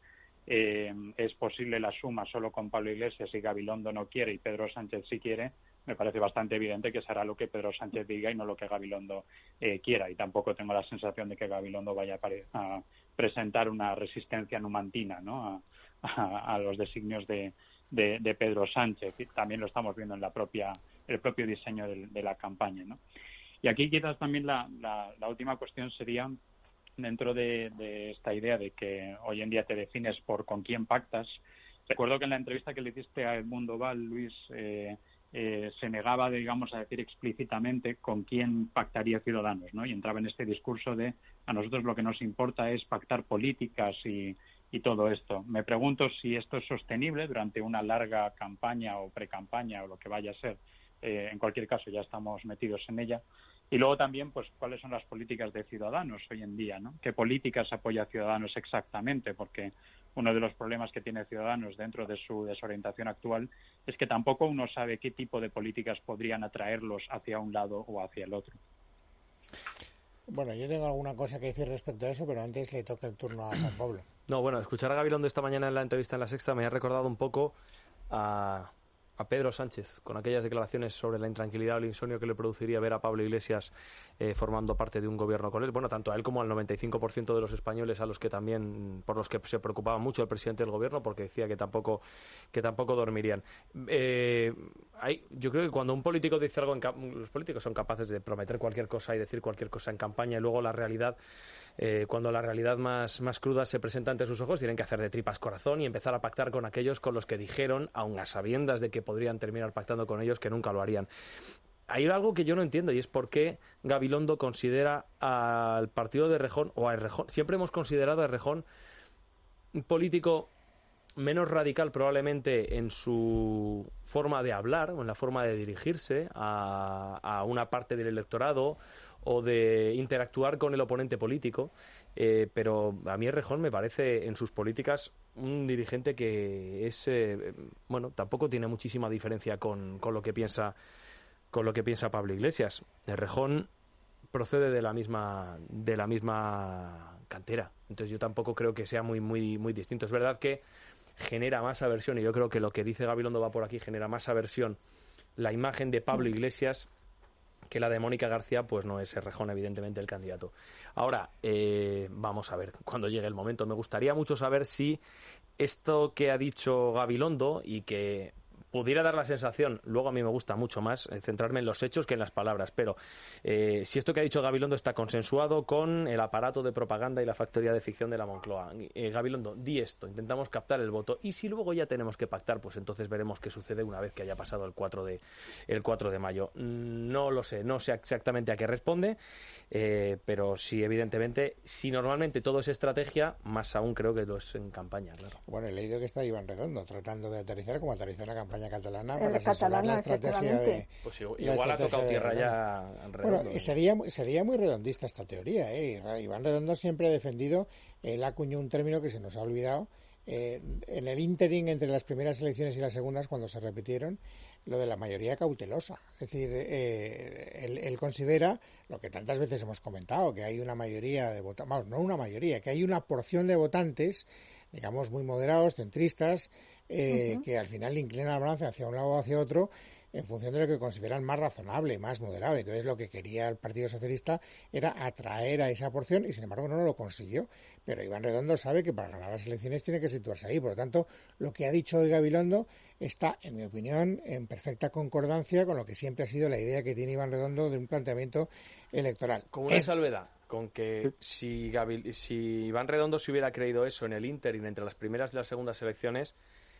eh, es posible la suma solo con Pablo Iglesias y Gabilondo no quiere y Pedro Sánchez sí quiere, me parece bastante evidente que será lo que Pedro Sánchez diga y no lo que Gabilondo eh, quiera. Y tampoco tengo la sensación de que Gabilondo vaya a, pare- a presentar una resistencia numantina, ¿no? a, a, a los designios de, de, de Pedro Sánchez. Y también lo estamos viendo en la propia el propio diseño de, de la campaña, ¿no? Y aquí quizás también la, la, la última cuestión sería, dentro de, de esta idea de que hoy en día te defines por con quién pactas. Recuerdo que en la entrevista que le hiciste a Edmundo Val, Luis, eh, eh, se negaba, digamos, a decir explícitamente con quién pactaría Ciudadanos, ¿no? Y entraba en este discurso de a nosotros lo que nos importa es pactar políticas y, y todo esto. Me pregunto si esto es sostenible durante una larga campaña o precampaña o lo que vaya a ser. Eh, en cualquier caso, ya estamos metidos en ella. Y luego también, pues, cuáles son las políticas de Ciudadanos hoy en día, ¿no? ¿Qué políticas apoya Ciudadanos exactamente? Porque uno de los problemas que tiene Ciudadanos dentro de su desorientación actual es que tampoco uno sabe qué tipo de políticas podrían atraerlos hacia un lado o hacia el otro. Bueno, yo tengo alguna cosa que decir respecto a eso, pero antes le toca el turno a Juan Pablo. No, bueno, escuchar a Gabilondo esta mañana en la entrevista en La Sexta me ha recordado un poco a... a Pedro Sánchez, con aquellas declaraciones sobre la intranquilidad o el insomnio que le produciría ver a Pablo Iglesias eh, formando parte de un gobierno con él. Bueno, tanto a él como al noventa y cinco por ciento de los españoles a los que también, por los que se preocupaba mucho el presidente del gobierno, porque decía que tampoco que tampoco dormirían. Eh, hay, yo creo que cuando un político dice algo, en los políticos son capaces de prometer cualquier cosa y decir cualquier cosa en campaña y luego la realidad, eh, cuando la realidad más, más cruda se presenta ante sus ojos, tienen que hacer de tripas corazón y empezar a pactar con aquellos con los que dijeron, aun a sabiendas de que podrían terminar pactando con ellos, que nunca lo harían. Hay algo que yo no entiendo y es por qué Gabilondo considera al partido de Errejón, o a Errejón, siempre hemos considerado a Errejón un político menos radical probablemente en su forma de hablar o en la forma de dirigirse a, a una parte del electorado o de interactuar con el oponente político, eh, pero a mí Errejón me parece en sus políticas un dirigente que es, eh, bueno, tampoco tiene muchísima diferencia con, con lo que piensa con lo que piensa Pablo Iglesias. Errejón procede de la misma de la misma cantera, entonces yo tampoco creo que sea muy muy muy distinto. Es verdad que genera más aversión y yo creo que lo que dice Gabilondo va por aquí, genera más aversión la imagen de Pablo Iglesias que la de Mónica García, pues no es Errejón evidentemente el candidato. Ahora, eh, vamos a ver cuando llegue el momento. Me gustaría mucho saber si esto que ha dicho Gabilondo y que pudiera dar la sensación, luego a mí me gusta mucho más eh, centrarme en los hechos que en las palabras, pero eh, si esto que ha dicho Gabilondo está consensuado con el aparato de propaganda y la factoría de ficción de la Moncloa. Eh, Gabilondo, di esto, intentamos captar el voto y si luego ya tenemos que pactar, pues entonces veremos qué sucede una vez que haya pasado el cuatro de, el cuatro de mayo. No lo sé, no sé exactamente a qué responde, eh, pero sí, evidentemente, si normalmente todo es estrategia, más aún creo que lo es en campaña, claro. Bueno, he leído que está Iván Redondo tratando de aterrizar como aterrizó la campaña catalana para asesorar la estrategia de... Pues igual ha tocado tierra ya Redondo. Bueno, sería, sería muy redondista esta teoría, ¿eh? Iván Redondo siempre ha defendido, él acuñó un término que se nos ha olvidado, eh, en el ínterin entre las primeras elecciones y las segundas, cuando se repitieron, lo de la mayoría cautelosa. Es decir, eh, él, él considera, lo que tantas veces hemos comentado, que hay una mayoría de votantes, vamos, no una mayoría, que hay una porción de votantes, digamos, muy moderados, centristas, eh, uh-huh. que al final inclinan la balanza hacia un lado o hacia otro en función de lo que consideran más razonable, más moderado. Entonces lo que quería el Partido Socialista era atraer a esa porción y sin embargo no lo consiguió. Pero Iván Redondo sabe que para ganar las elecciones tiene que situarse ahí. Por lo tanto, lo que ha dicho hoy Gabilondo está, en mi opinión, en perfecta concordancia con lo que siempre ha sido la idea que tiene Iván Redondo de un planteamiento electoral. Con una es... salvedad, con que si, Gabil... si Iván Redondo se hubiera creído eso en el ínterin entre las primeras y las segundas elecciones,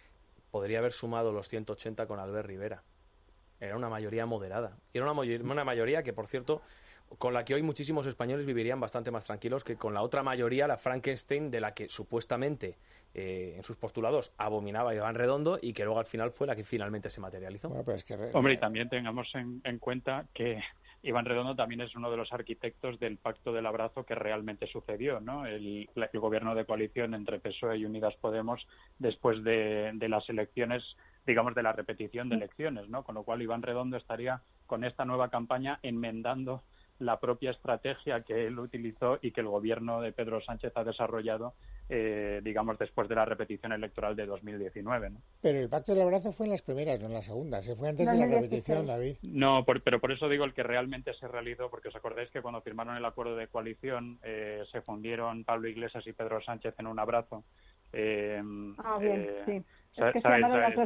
podría haber sumado los ciento ochenta con Albert Rivera. Era una mayoría moderada. Y era una, mayor, una mayoría que, por cierto, con la que hoy muchísimos españoles vivirían bastante más tranquilos que con la otra mayoría, la Frankenstein, de la que supuestamente eh, en sus postulados abominaba Iván Redondo y que luego al final fue la que finalmente se materializó. Bueno, pues es que... Hombre, y también tengamos en, en cuenta que Iván Redondo también es uno de los arquitectos del Pacto del Abrazo que realmente sucedió, ¿no? El, el gobierno de coalición entre P S O E y Unidas Podemos después de, de las elecciones, digamos, de la repetición de elecciones, ¿no? Con lo cual Iván Redondo estaría con esta nueva campaña enmendando la propia estrategia que él utilizó y que el gobierno de Pedro Sánchez ha desarrollado eh, digamos, después de la repetición electoral de dos mil diecinueve, ¿no? Pero el pacto del abrazo fue en las primeras, no en las segundas, se fue antes de la repetición, David. No, por, pero por eso digo el que realmente se realizó, porque os acordáis que cuando firmaron el acuerdo de coalición eh, se fundieron Pablo Iglesias y Pedro Sánchez en un abrazo. Eh, ah, bien, eh, sí. Es que se llamaron las dos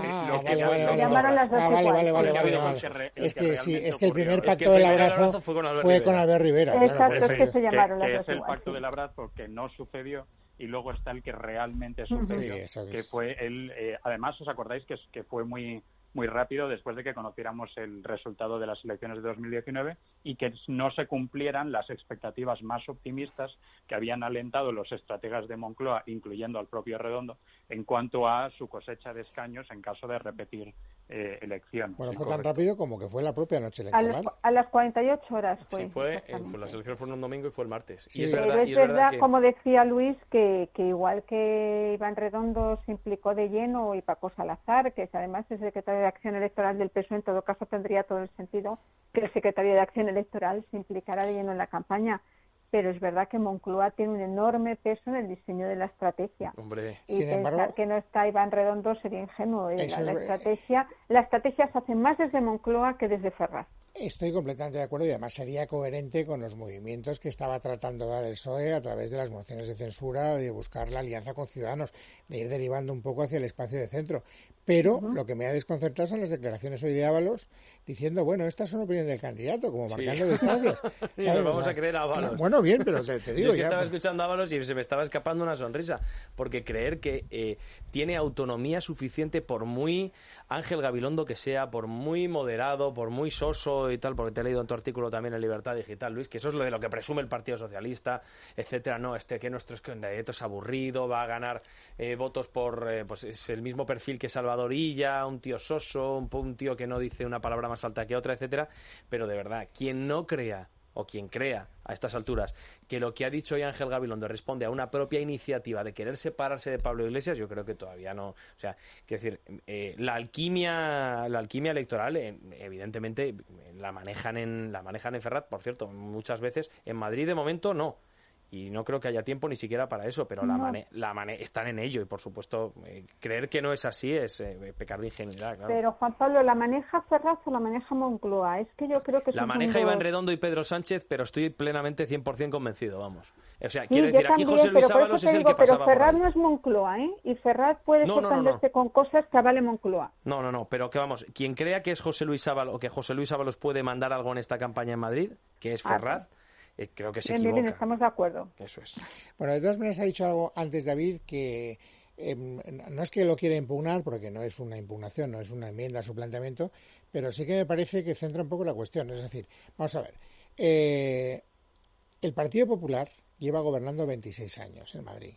igual. Es que sí, es que el primer pacto del abrazo fue con Albert Rivera. Exacto, es que se llamaron las dos igual. Es el pacto del abrazo que no sucedió y luego está el que realmente sucedió, sí, que fue el... Eh, además, ¿os acordáis que, que fue muy muy rápido después de que conociéramos el resultado de las elecciones de dos mil diecinueve y que no se cumplieran las expectativas más optimistas que habían alentado los estrategas de Moncloa, incluyendo al propio Redondo, en cuanto a su cosecha de escaños en caso de repetir eh, elección? Bueno, fue tan rápido como que fue la propia noche electoral. A, los, a las cuarenta y ocho horas fue. Sí, fue, eh, fue las elecciones fueron un domingo y fue el martes. Sí, y es pero verdad, es, y es verdad, verdad que... como decía Luis, que, que igual que Iván Redondo se implicó de lleno, y Paco Salazar, que además es secretario de Acción Electoral del P S O E, en todo caso tendría todo el sentido que el secretario de Acción Electoral se implicara de lleno en la campaña. Pero es verdad que Moncloa tiene un enorme peso en el diseño de la estrategia. Hombre. Y Sin pensar embargo, que no está Iván Redondo sería ingenuo. La, es... la estrategia la estrategia se hace más desde Moncloa que desde Ferraz. Estoy completamente de acuerdo y además sería coherente con los movimientos que estaba tratando de dar el P S O E a través de las mociones de censura, de buscar la alianza con Ciudadanos, de ir derivando un poco hacia el espacio de centro. Pero uh-huh. lo que me ha desconcertado son las declaraciones hoy de Ábalos diciendo, bueno, esta es una opinión del candidato, como marcando sí. distancias. Sí, nos vamos o sea, a creer a Ábalos. Bueno, bien, pero te, te digo Yo es que ya. estaba escuchando a Ábalos y se me estaba escapando una sonrisa, porque creer que eh, tiene autonomía suficiente, por muy Ángel Gabilondo que sea, por muy moderado, por muy soso y tal, porque te he leído en tu artículo también en Libertad Digital, Luis, que eso es lo de lo que presume el Partido Socialista, etcétera. No, este que nuestro candidato es aburrido, va a ganar eh, votos por, eh, pues es el mismo perfil que Salvador Illa, un tío soso, un, un tío que no dice una palabra más alta que otra, etcétera. Pero de verdad, quien no crea, o quien crea a estas alturas, que lo que ha dicho hoy Ángel Gabilondo responde a una propia iniciativa de querer separarse de Pablo Iglesias, yo creo que todavía no. O sea, quiero decir, eh, la alquimia, la alquimia electoral, eh, evidentemente la manejan en la manejan en Ferraz, por cierto, muchas veces. En Madrid de momento no. Y no creo que haya tiempo ni siquiera para eso, pero no. la mane la mane están en ello y, por supuesto, eh, creer que no es así es eh, pecar de ingenuidad, claro. Pero, Juan Pablo, ¿la maneja Ferraz o la maneja Moncloa? Es que yo creo que... La maneja mundo... Iván Redondo y Pedro Sánchez, pero estoy plenamente cien por cien convencido, vamos. O sea, sí, quiero decir, aquí también, José Luis Ábalos es el digo, que pasaba pero Ferraz por ahí. no es Moncloa, ¿eh? Y Ferraz puede no, sorprenderse no, no, no. con cosas que avale Moncloa. No, no, no, pero que vamos, quien crea que es José Luis Ábalos o que José Luis Ábalos puede mandar algo en esta campaña en Madrid, que es Ferraz, ah, Eh, creo que se bien, equivoca. Bien, estamos de acuerdo. Eso es. Bueno, de todas maneras ha dicho algo antes David que eh, no es que lo quiera impugnar, porque no es una impugnación, no es una enmienda a su planteamiento, pero sí que me parece que centra un poco la cuestión. Es decir, vamos a ver, eh, el Partido Popular lleva gobernando veintiséis años en Madrid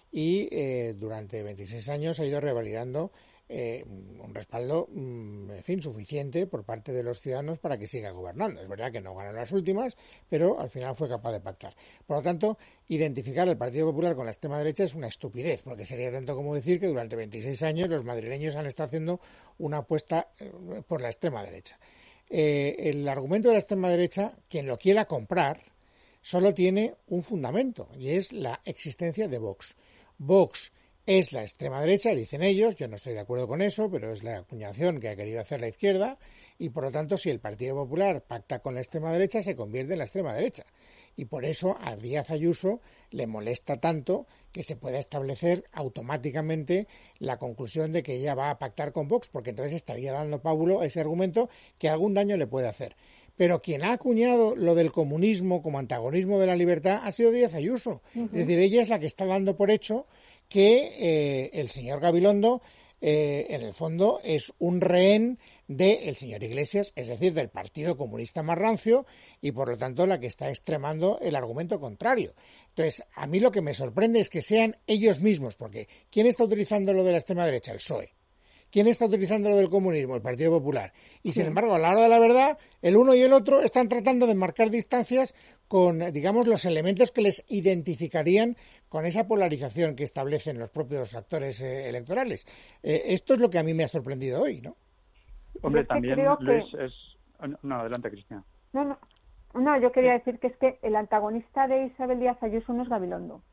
y eh, durante veintiséis años ha ido revalidando Eh, un respaldo, en fin, suficiente por parte de los ciudadanos para que siga gobernando. Es verdad que no ganó las últimas, pero al final fue capaz de pactar. Por lo tanto, identificar al Partido Popular con la extrema derecha es una estupidez, porque sería tanto como decir que durante veintiséis años los madrileños han estado haciendo una apuesta por la extrema derecha. Eh, el argumento de la extrema derecha, quien lo quiera comprar, solo tiene un fundamento, y es la existencia de Vox. Vox es la extrema derecha, dicen ellos, yo no estoy de acuerdo con eso, pero es la acuñación que ha querido hacer la izquierda y, por lo tanto, si el Partido Popular pacta con la extrema derecha, se convierte en la extrema derecha. Y por eso a Díaz Ayuso le molesta tanto que se pueda establecer automáticamente la conclusión de que ella va a pactar con Vox, porque entonces estaría dando pábulo a ese argumento que algún daño le puede hacer. Pero quien ha acuñado lo del comunismo como antagonismo de la libertad ha sido Díaz Ayuso. Uh-huh. Es decir, ella es la que está dando por hecho que eh, el señor Gabilondo, eh, en el fondo, es un rehén del señor Iglesias, es decir, del Partido Comunista más rancio, y por lo tanto la que está extremando el argumento contrario. Entonces, a mí lo que me sorprende es que sean ellos mismos, porque ¿quién está utilizando lo de la extrema derecha? El P S O E. ¿Quién está utilizando lo del comunismo? El Partido Popular. Y, sin sí. embargo, a la hora de la verdad, el uno y el otro están tratando de marcar distancias con, digamos, los elementos que les identificarían con esa polarización que establecen los propios actores eh, electorales. Eh, esto es lo que a mí me ha sorprendido hoy, ¿no? Hombre, yo también, creo Luis, que... es... No, adelante, Cristina. No, no, no, yo quería decir que es que el antagonista de Isabel Díaz Ayuso no es Gabilondo.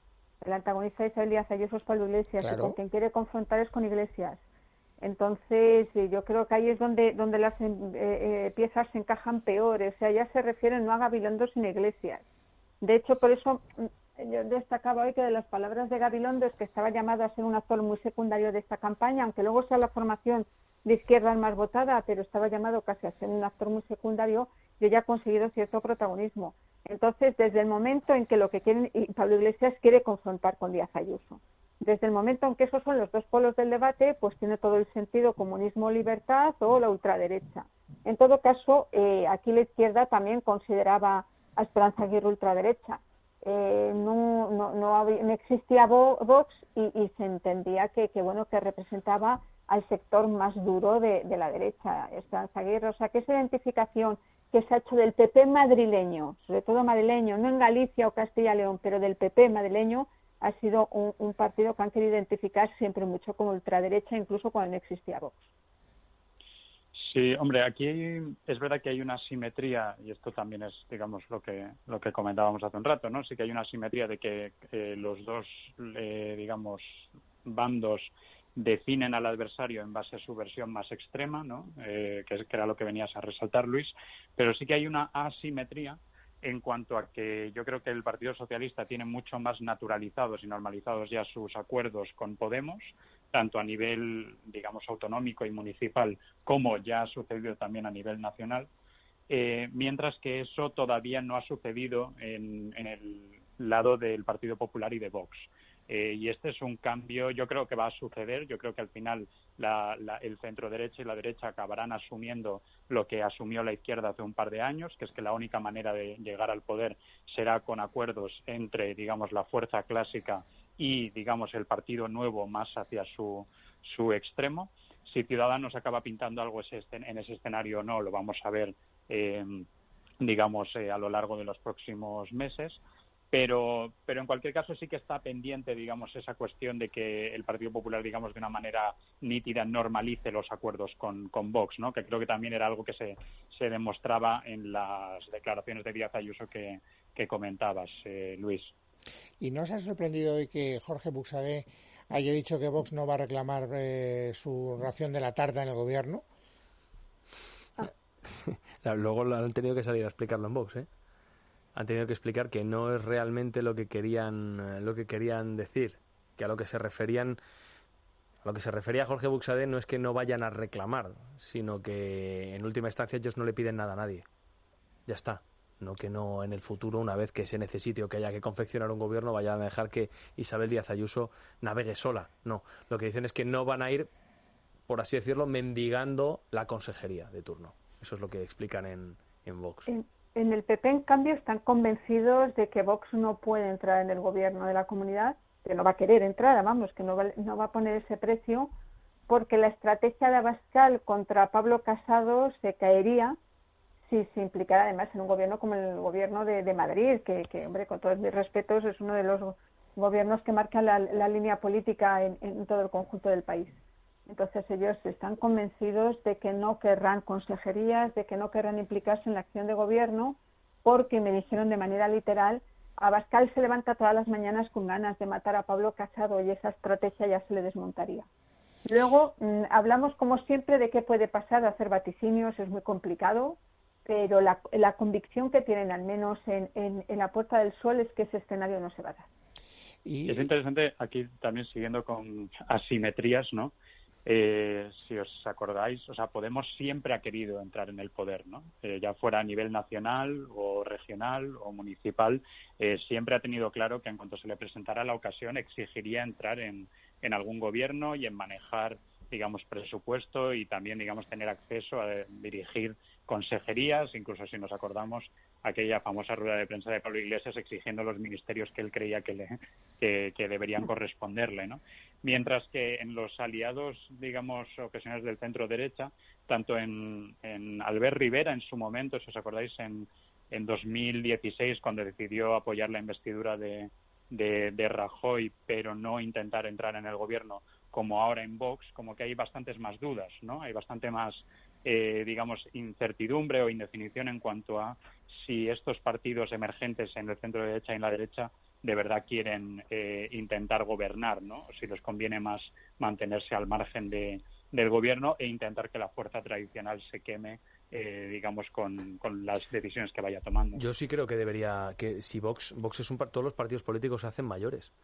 El antagonista de Isabel Díaz Ayuso es Pablo Iglesias, claro. Y con quien quiere confrontar es con Iglesias. Entonces, yo creo que ahí es donde donde las eh, eh, piezas se encajan peor. O sea, ya se refieren no a Gabilondo sino a Iglesias. De hecho, por eso yo destacaba hoy que de las palabras de Gabilondo es que estaba llamado a ser un actor muy secundario de esta campaña, aunque luego sea la formación de izquierda más votada, pero estaba llamado casi a ser un actor muy secundario, y ella ha conseguido cierto protagonismo. Entonces, desde el momento en que lo que quieren, y Pablo Iglesias quiere confrontar con Díaz Ayuso, desde el momento en que esos son los dos polos del debate, pues tiene todo el sentido comunismo-libertad o la ultraderecha. En todo caso, eh, aquí la izquierda también consideraba a Esperanza Aguirre ultraderecha. Eh, no, no, no, había, no existía Vox y, y se entendía que, que, bueno, que representaba al sector más duro de, de la derecha, Esperanza Aguirre. O sea, que esa identificación que se ha hecho del P P madrileño, sobre todo madrileño, no en Galicia o Castilla y León, pero del P P madrileño, ha sido un, un partido que han querido identificar siempre mucho como ultraderecha, incluso cuando no existía Vox. Sí, hombre, aquí es verdad que hay una asimetría, y esto también es, digamos, lo que lo que comentábamos hace un rato, ¿no? Sí que hay una asimetría de que eh, los dos, eh, digamos, bandos definen al adversario en base a su versión más extrema, ¿no? Eh, que, que era lo que venías a resaltar, Luis, pero sí que hay una asimetría en cuanto a que yo creo que el Partido Socialista tiene mucho más naturalizados y normalizados ya sus acuerdos con Podemos, tanto a nivel, digamos, autonómico y municipal, como ya ha sucedido también a nivel nacional, eh, mientras que eso todavía no ha sucedido en, en el lado del Partido Popular y de Vox. Eh, y este es un cambio, yo creo que va a suceder, yo creo que al final la, la, el centro derecha y la derecha acabarán asumiendo lo que asumió la izquierda hace un par de años, que es que la única manera de llegar al poder será con acuerdos entre, digamos, la fuerza clásica y, digamos, el partido nuevo más hacia su, su extremo. Si Ciudadanos acaba pintando algo en ese escenario o no, lo vamos a ver, eh, digamos, eh, a lo largo de los próximos meses. Pero, pero en cualquier caso sí que está pendiente, digamos, esa cuestión de que el Partido Popular, digamos, de una manera nítida normalice los acuerdos con, con Vox, ¿no? Que creo que también era algo que se, se demostraba en las declaraciones de Díaz Ayuso que, que comentabas, eh, Luis. ¿Y no se ha sorprendido hoy que Jorge Buxadé haya dicho que Vox no va a reclamar eh, su ración de la tarta en el gobierno? Luego han tenido que salir a explicarlo en Vox, ¿eh? Han tenido que explicar que no es realmente lo que querían lo que querían decir, que a lo que se referían a lo que se refería Jorge Buxadé no es que no vayan a reclamar, sino que en última instancia ellos no le piden nada a nadie. Ya está. No que no en el futuro, una vez que se necesite o que haya que confeccionar un gobierno, vayan a dejar que Isabel Díaz Ayuso navegue sola. No. Lo que dicen es que no van a ir, por así decirlo, mendigando la consejería de turno. Eso es lo que explican en, en Vox. En, en el P P, en cambio, están convencidos de que Vox no puede entrar en el gobierno de la comunidad, que no va a querer entrar, vamos, que no va, no va a poner ese precio, porque la estrategia de Abascal contra Pablo Casado se caería si se implicara además en un gobierno como el gobierno de, de Madrid, que, que, hombre, con todos mis respetos, es uno de los gobiernos que marca la, la línea política en, en todo el conjunto del país. Entonces ellos están convencidos de que no querrán consejerías, de que no querrán implicarse en la acción de gobierno, porque me dijeron de manera literal, Abascal se levanta todas las mañanas con ganas de matar a Pablo Casado y esa estrategia ya se le desmontaría. Luego mmm, hablamos como siempre de qué puede pasar, de hacer vaticinios es muy complicado, pero la, la convicción que tienen al menos en, en, en la Puerta del Sol es que ese escenario no se va a dar. Y es interesante aquí también siguiendo con asimetrías, ¿no? Eh, si os acordáis, o sea, Podemos siempre ha querido entrar en el poder, ¿no? Eh, ya fuera a nivel nacional o regional o municipal, eh, siempre ha tenido claro que en cuanto se le presentara la ocasión exigiría entrar en, en algún gobierno y en manejar, digamos, presupuesto y también, digamos, tener acceso a dirigir consejerías, incluso si nos acordamos aquella famosa rueda de prensa de Pablo Iglesias exigiendo los ministerios que él creía que, le, que, que deberían corresponderle, ¿no? Mientras que en los aliados, digamos, ocasiones del centro derecha, tanto en, en Albert Rivera en su momento, si os acordáis, en, en dos mil dieciséis, cuando decidió apoyar la investidura de, de, de Rajoy, pero no intentar entrar en el gobierno, como ahora en Vox, como que hay bastantes más dudas, ¿no? Hay bastante más, eh, digamos, incertidumbre o indefinición en cuanto a si estos partidos emergentes en el centro derecha y en la derecha de verdad quieren eh, intentar gobernar, ¿no? Si les conviene más mantenerse al margen de, del gobierno e intentar que la fuerza tradicional se queme, eh, digamos, con, con las decisiones que vaya tomando. Yo sí creo que debería, que si Vox, Vox es un, todos los partidos políticos se hacen mayores.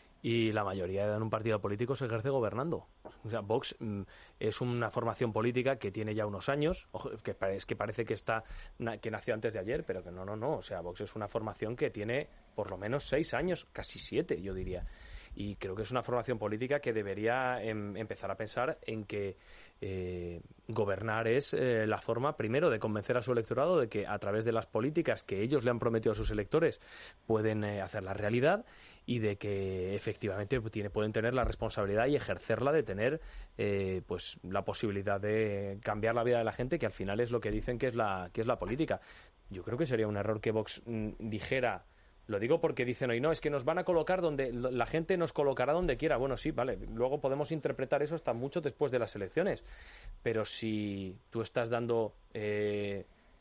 Y la mayoría de un partido político se ejerce gobernando. O sea, Vox mm, es una formación política que tiene ya unos años, ojo, que es que parece que está que nació antes de ayer, pero que no, no, no. O sea, Vox es una formación que tiene por lo menos seis años, casi siete, yo diría. Y creo que es una formación política que debería em, empezar a pensar en que eh, gobernar es eh, la forma, primero, de convencer a su electorado de que a través de las políticas que ellos le han prometido a sus electores pueden eh, hacer la realidad, y de que efectivamente tiene, pueden tener la responsabilidad y ejercerla de tener eh, pues la posibilidad de cambiar la vida de la gente, que al final es lo que dicen que es la, que es la política. Yo creo que sería un error que Vox mm, dijera... Lo digo porque dicen hoy, no, es que nos van a colocar donde la gente nos colocará donde quiera. Bueno, sí, vale, luego podemos interpretar eso hasta mucho después de las elecciones. Pero si tú estás dando eh,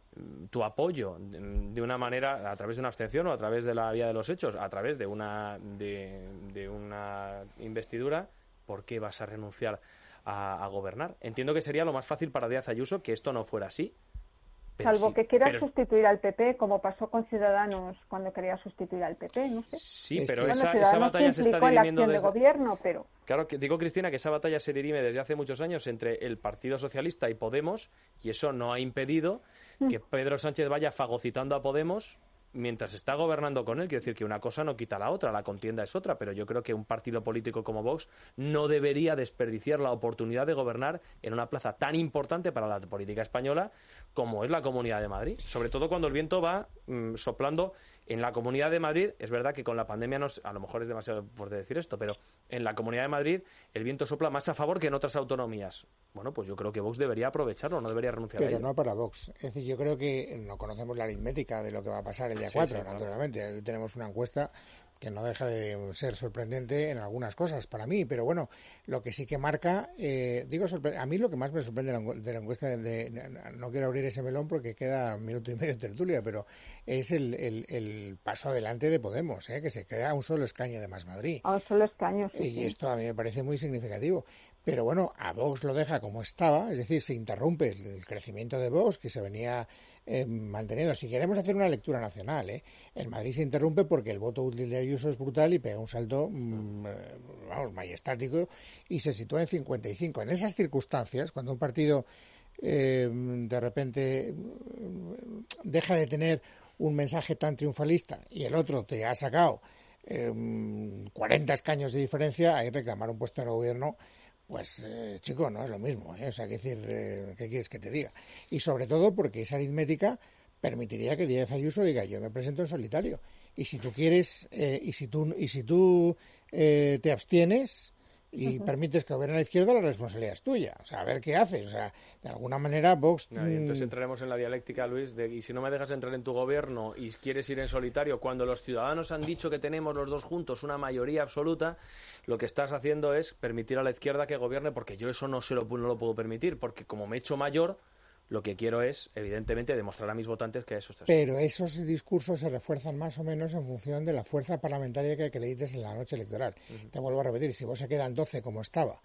tu apoyo de una manera, a través de una abstención o a través de la vía de los hechos, a través de una, de, de una investidura, ¿por qué vas a renunciar a, a gobernar? Entiendo que sería lo más fácil para Díaz Ayuso que esto no fuera así. Pero Salvo sí, que quiera pero... sustituir al P P, como pasó con Ciudadanos cuando quería sustituir al P P, no sé. Sí, es pero que, esa, bueno, esa batalla se está dirimiendo en la desde... de gobierno, pero... Claro, que digo, Cristina, que esa batalla se dirime desde hace muchos años entre el Partido Socialista y Podemos, y eso no ha impedido que Pedro Sánchez vaya fagocitando a Podemos mientras está gobernando con él. Quiere decir que una cosa no quita la otra, la contienda es otra, pero yo creo que un partido político como Vox no debería desperdiciar la oportunidad de gobernar en una plaza tan importante para la política española como es la Comunidad de Madrid, sobre todo cuando el viento va mmm, soplando en la Comunidad de Madrid. Es verdad que con la pandemia, nos, a lo mejor es demasiado fuerte decir esto, pero en la Comunidad de Madrid el viento sopla más a favor que en otras autonomías. Bueno, pues yo creo que Vox debería aprovecharlo, no debería renunciar pero a ello. Pero no para Vox. Es decir, yo creo que no conocemos la aritmética de lo que va a pasar el día cuatro, sí, sí, naturalmente. Claro. Hoy tenemos una encuesta que no deja de ser sorprendente en algunas cosas para mí, pero bueno, lo que sí que marca, eh, digo, sorpre- a mí lo que más me sorprende de la, de la encuesta, de, de, no quiero abrir ese melón porque queda un minuto y medio de tertulia, pero es el, el, el paso adelante de Podemos, ¿eh? Que se queda a un solo escaño de Más Madrid. A un solo escaño, sí. Y sí. esto a mí me parece muy significativo. Pero bueno, a Vox lo deja como estaba, es decir, se interrumpe el, el crecimiento de Vox, que se venía eh, manteniendo. Si queremos hacer una lectura nacional, ¿eh? En Madrid se interrumpe porque el voto útil de Ayuso es brutal y pega un salto, mmm, vamos, majestático, y se sitúa en cincuenta y cinco. En esas circunstancias, cuando un partido eh, de repente deja de tener un mensaje tan triunfalista y el otro te ha sacado eh, cuarenta escaños de diferencia, ahí reclamar un puesto en el gobierno, pues, eh, chico, no es lo mismo, ¿eh? O sea, ¿qué decir, eh, ¿qué quieres que te diga? Y sobre todo porque esa aritmética permitiría que Díaz Ayuso diga, yo me presento en solitario. Y si tú quieres, eh, y si tú, y si tú eh, te abstienes y uh-huh. permites que gobierne a la izquierda, la responsabilidad es tuya. O sea, a ver qué haces. O sea, de alguna manera Vox... No, y entonces entraremos en la dialéctica, Luis, de y si no me dejas entrar en tu gobierno y quieres ir en solitario, cuando los ciudadanos han dicho que tenemos los dos juntos una mayoría absoluta, lo que estás haciendo es permitir a la izquierda que gobierne, porque yo eso no, se lo, no lo puedo permitir, porque como me he hecho mayor... Lo que quiero es, evidentemente, demostrar a mis votantes que eso está. Pero esos discursos se refuerzan más o menos en función de la fuerza parlamentaria que acredites en la noche electoral. Uh-huh. Te vuelvo a repetir, si vos se quedan doce como estaba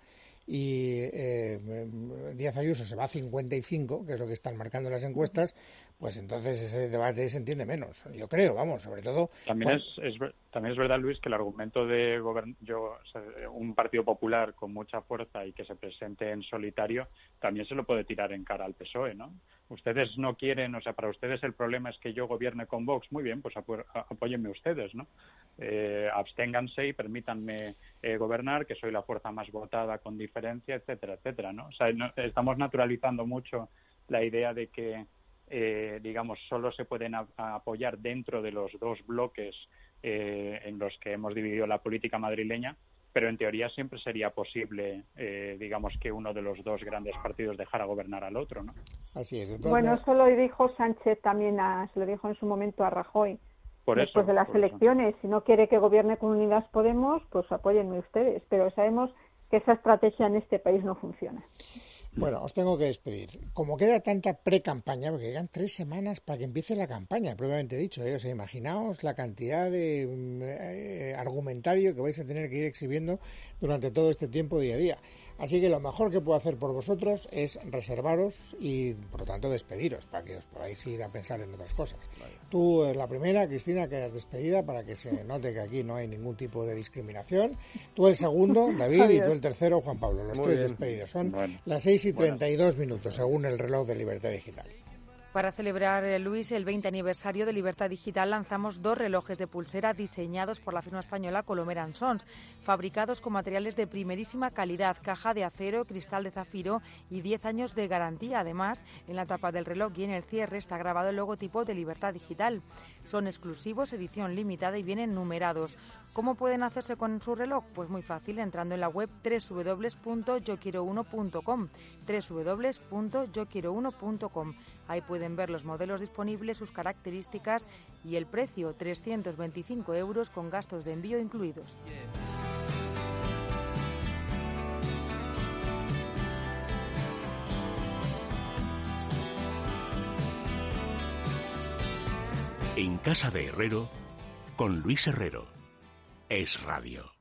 y eh, Díaz Ayuso se va a cincuenta y cinco, que es lo que están marcando las encuestas, pues entonces ese debate se entiende menos. Yo creo, vamos, sobre todo... También, cuando... es, es, también es verdad, Luis, que el argumento de gobern... yo, o sea, un partido popular con mucha fuerza y que se presente en solitario, también se lo puede tirar en cara al P S O E, ¿no? Ustedes no quieren, o sea, para ustedes el problema es que yo gobierne con Vox. Muy bien, pues apo- apóyenme ustedes, ¿no? Eh, absténganse y permítanme eh, gobernar, que soy la fuerza más votada con diferencia, etcétera, etcétera, ¿no? O sea, no, estamos naturalizando mucho la idea de que, eh, digamos, solo se pueden a- a apoyar dentro de los dos bloques eh, en los que hemos dividido la política madrileña, pero en teoría siempre sería posible, eh, digamos, que uno de los dos grandes partidos dejara gobernar al otro, ¿no? Así es. Bueno, eso lo dijo Sánchez también, a, se lo dijo en su momento a Rajoy. Por después eso, de las por elecciones. Eso. Si no quiere que gobierne con Unidas Podemos, pues apóyenme ustedes. Pero sabemos que esa estrategia en este país no funciona. Bueno, os tengo que despedir. Como queda tanta pre-campaña, porque quedan tres semanas para que empiece la campaña, propiamente dicho, ¿eh? O sea, imaginaos la cantidad de eh, argumentario que vais a tener que ir exhibiendo durante todo este tiempo día a día. Así que lo mejor que puedo hacer por vosotros es reservaros y, por lo tanto, despediros para que os podáis ir a pensar en otras cosas. Vale. Tú eres la primera, Cristina, que has despedida para que se note que aquí no hay ningún tipo de discriminación. Tú el segundo, David, y tú el tercero, Juan Pablo. Los Muy tres bien. despedidos. Son bueno. las seis y treinta y dos bueno. minutos, según el reloj de Libertad Digital. Para celebrar, Luis, el veinte aniversario de Libertad Digital, lanzamos dos relojes de pulsera diseñados por la firma española Colomer and Sons, fabricados con materiales de primerísima calidad, caja de acero, cristal de zafiro y diez años de garantía. Además, en la tapa del reloj y en el cierre está grabado el logotipo de Libertad Digital. Son exclusivos, edición limitada y vienen numerados. ¿Cómo pueden hacerse con su reloj? Pues muy fácil, entrando en la web doble u doble u doble u punto yo quiero uno punto com, doble u doble u doble u punto yo quiero uno punto com. Ahí pueden ver los modelos disponibles, sus características y el precio, trescientos veinticinco euros con gastos de envío incluidos. En Casa de Herrero, con Luis Herrero. Es Radio.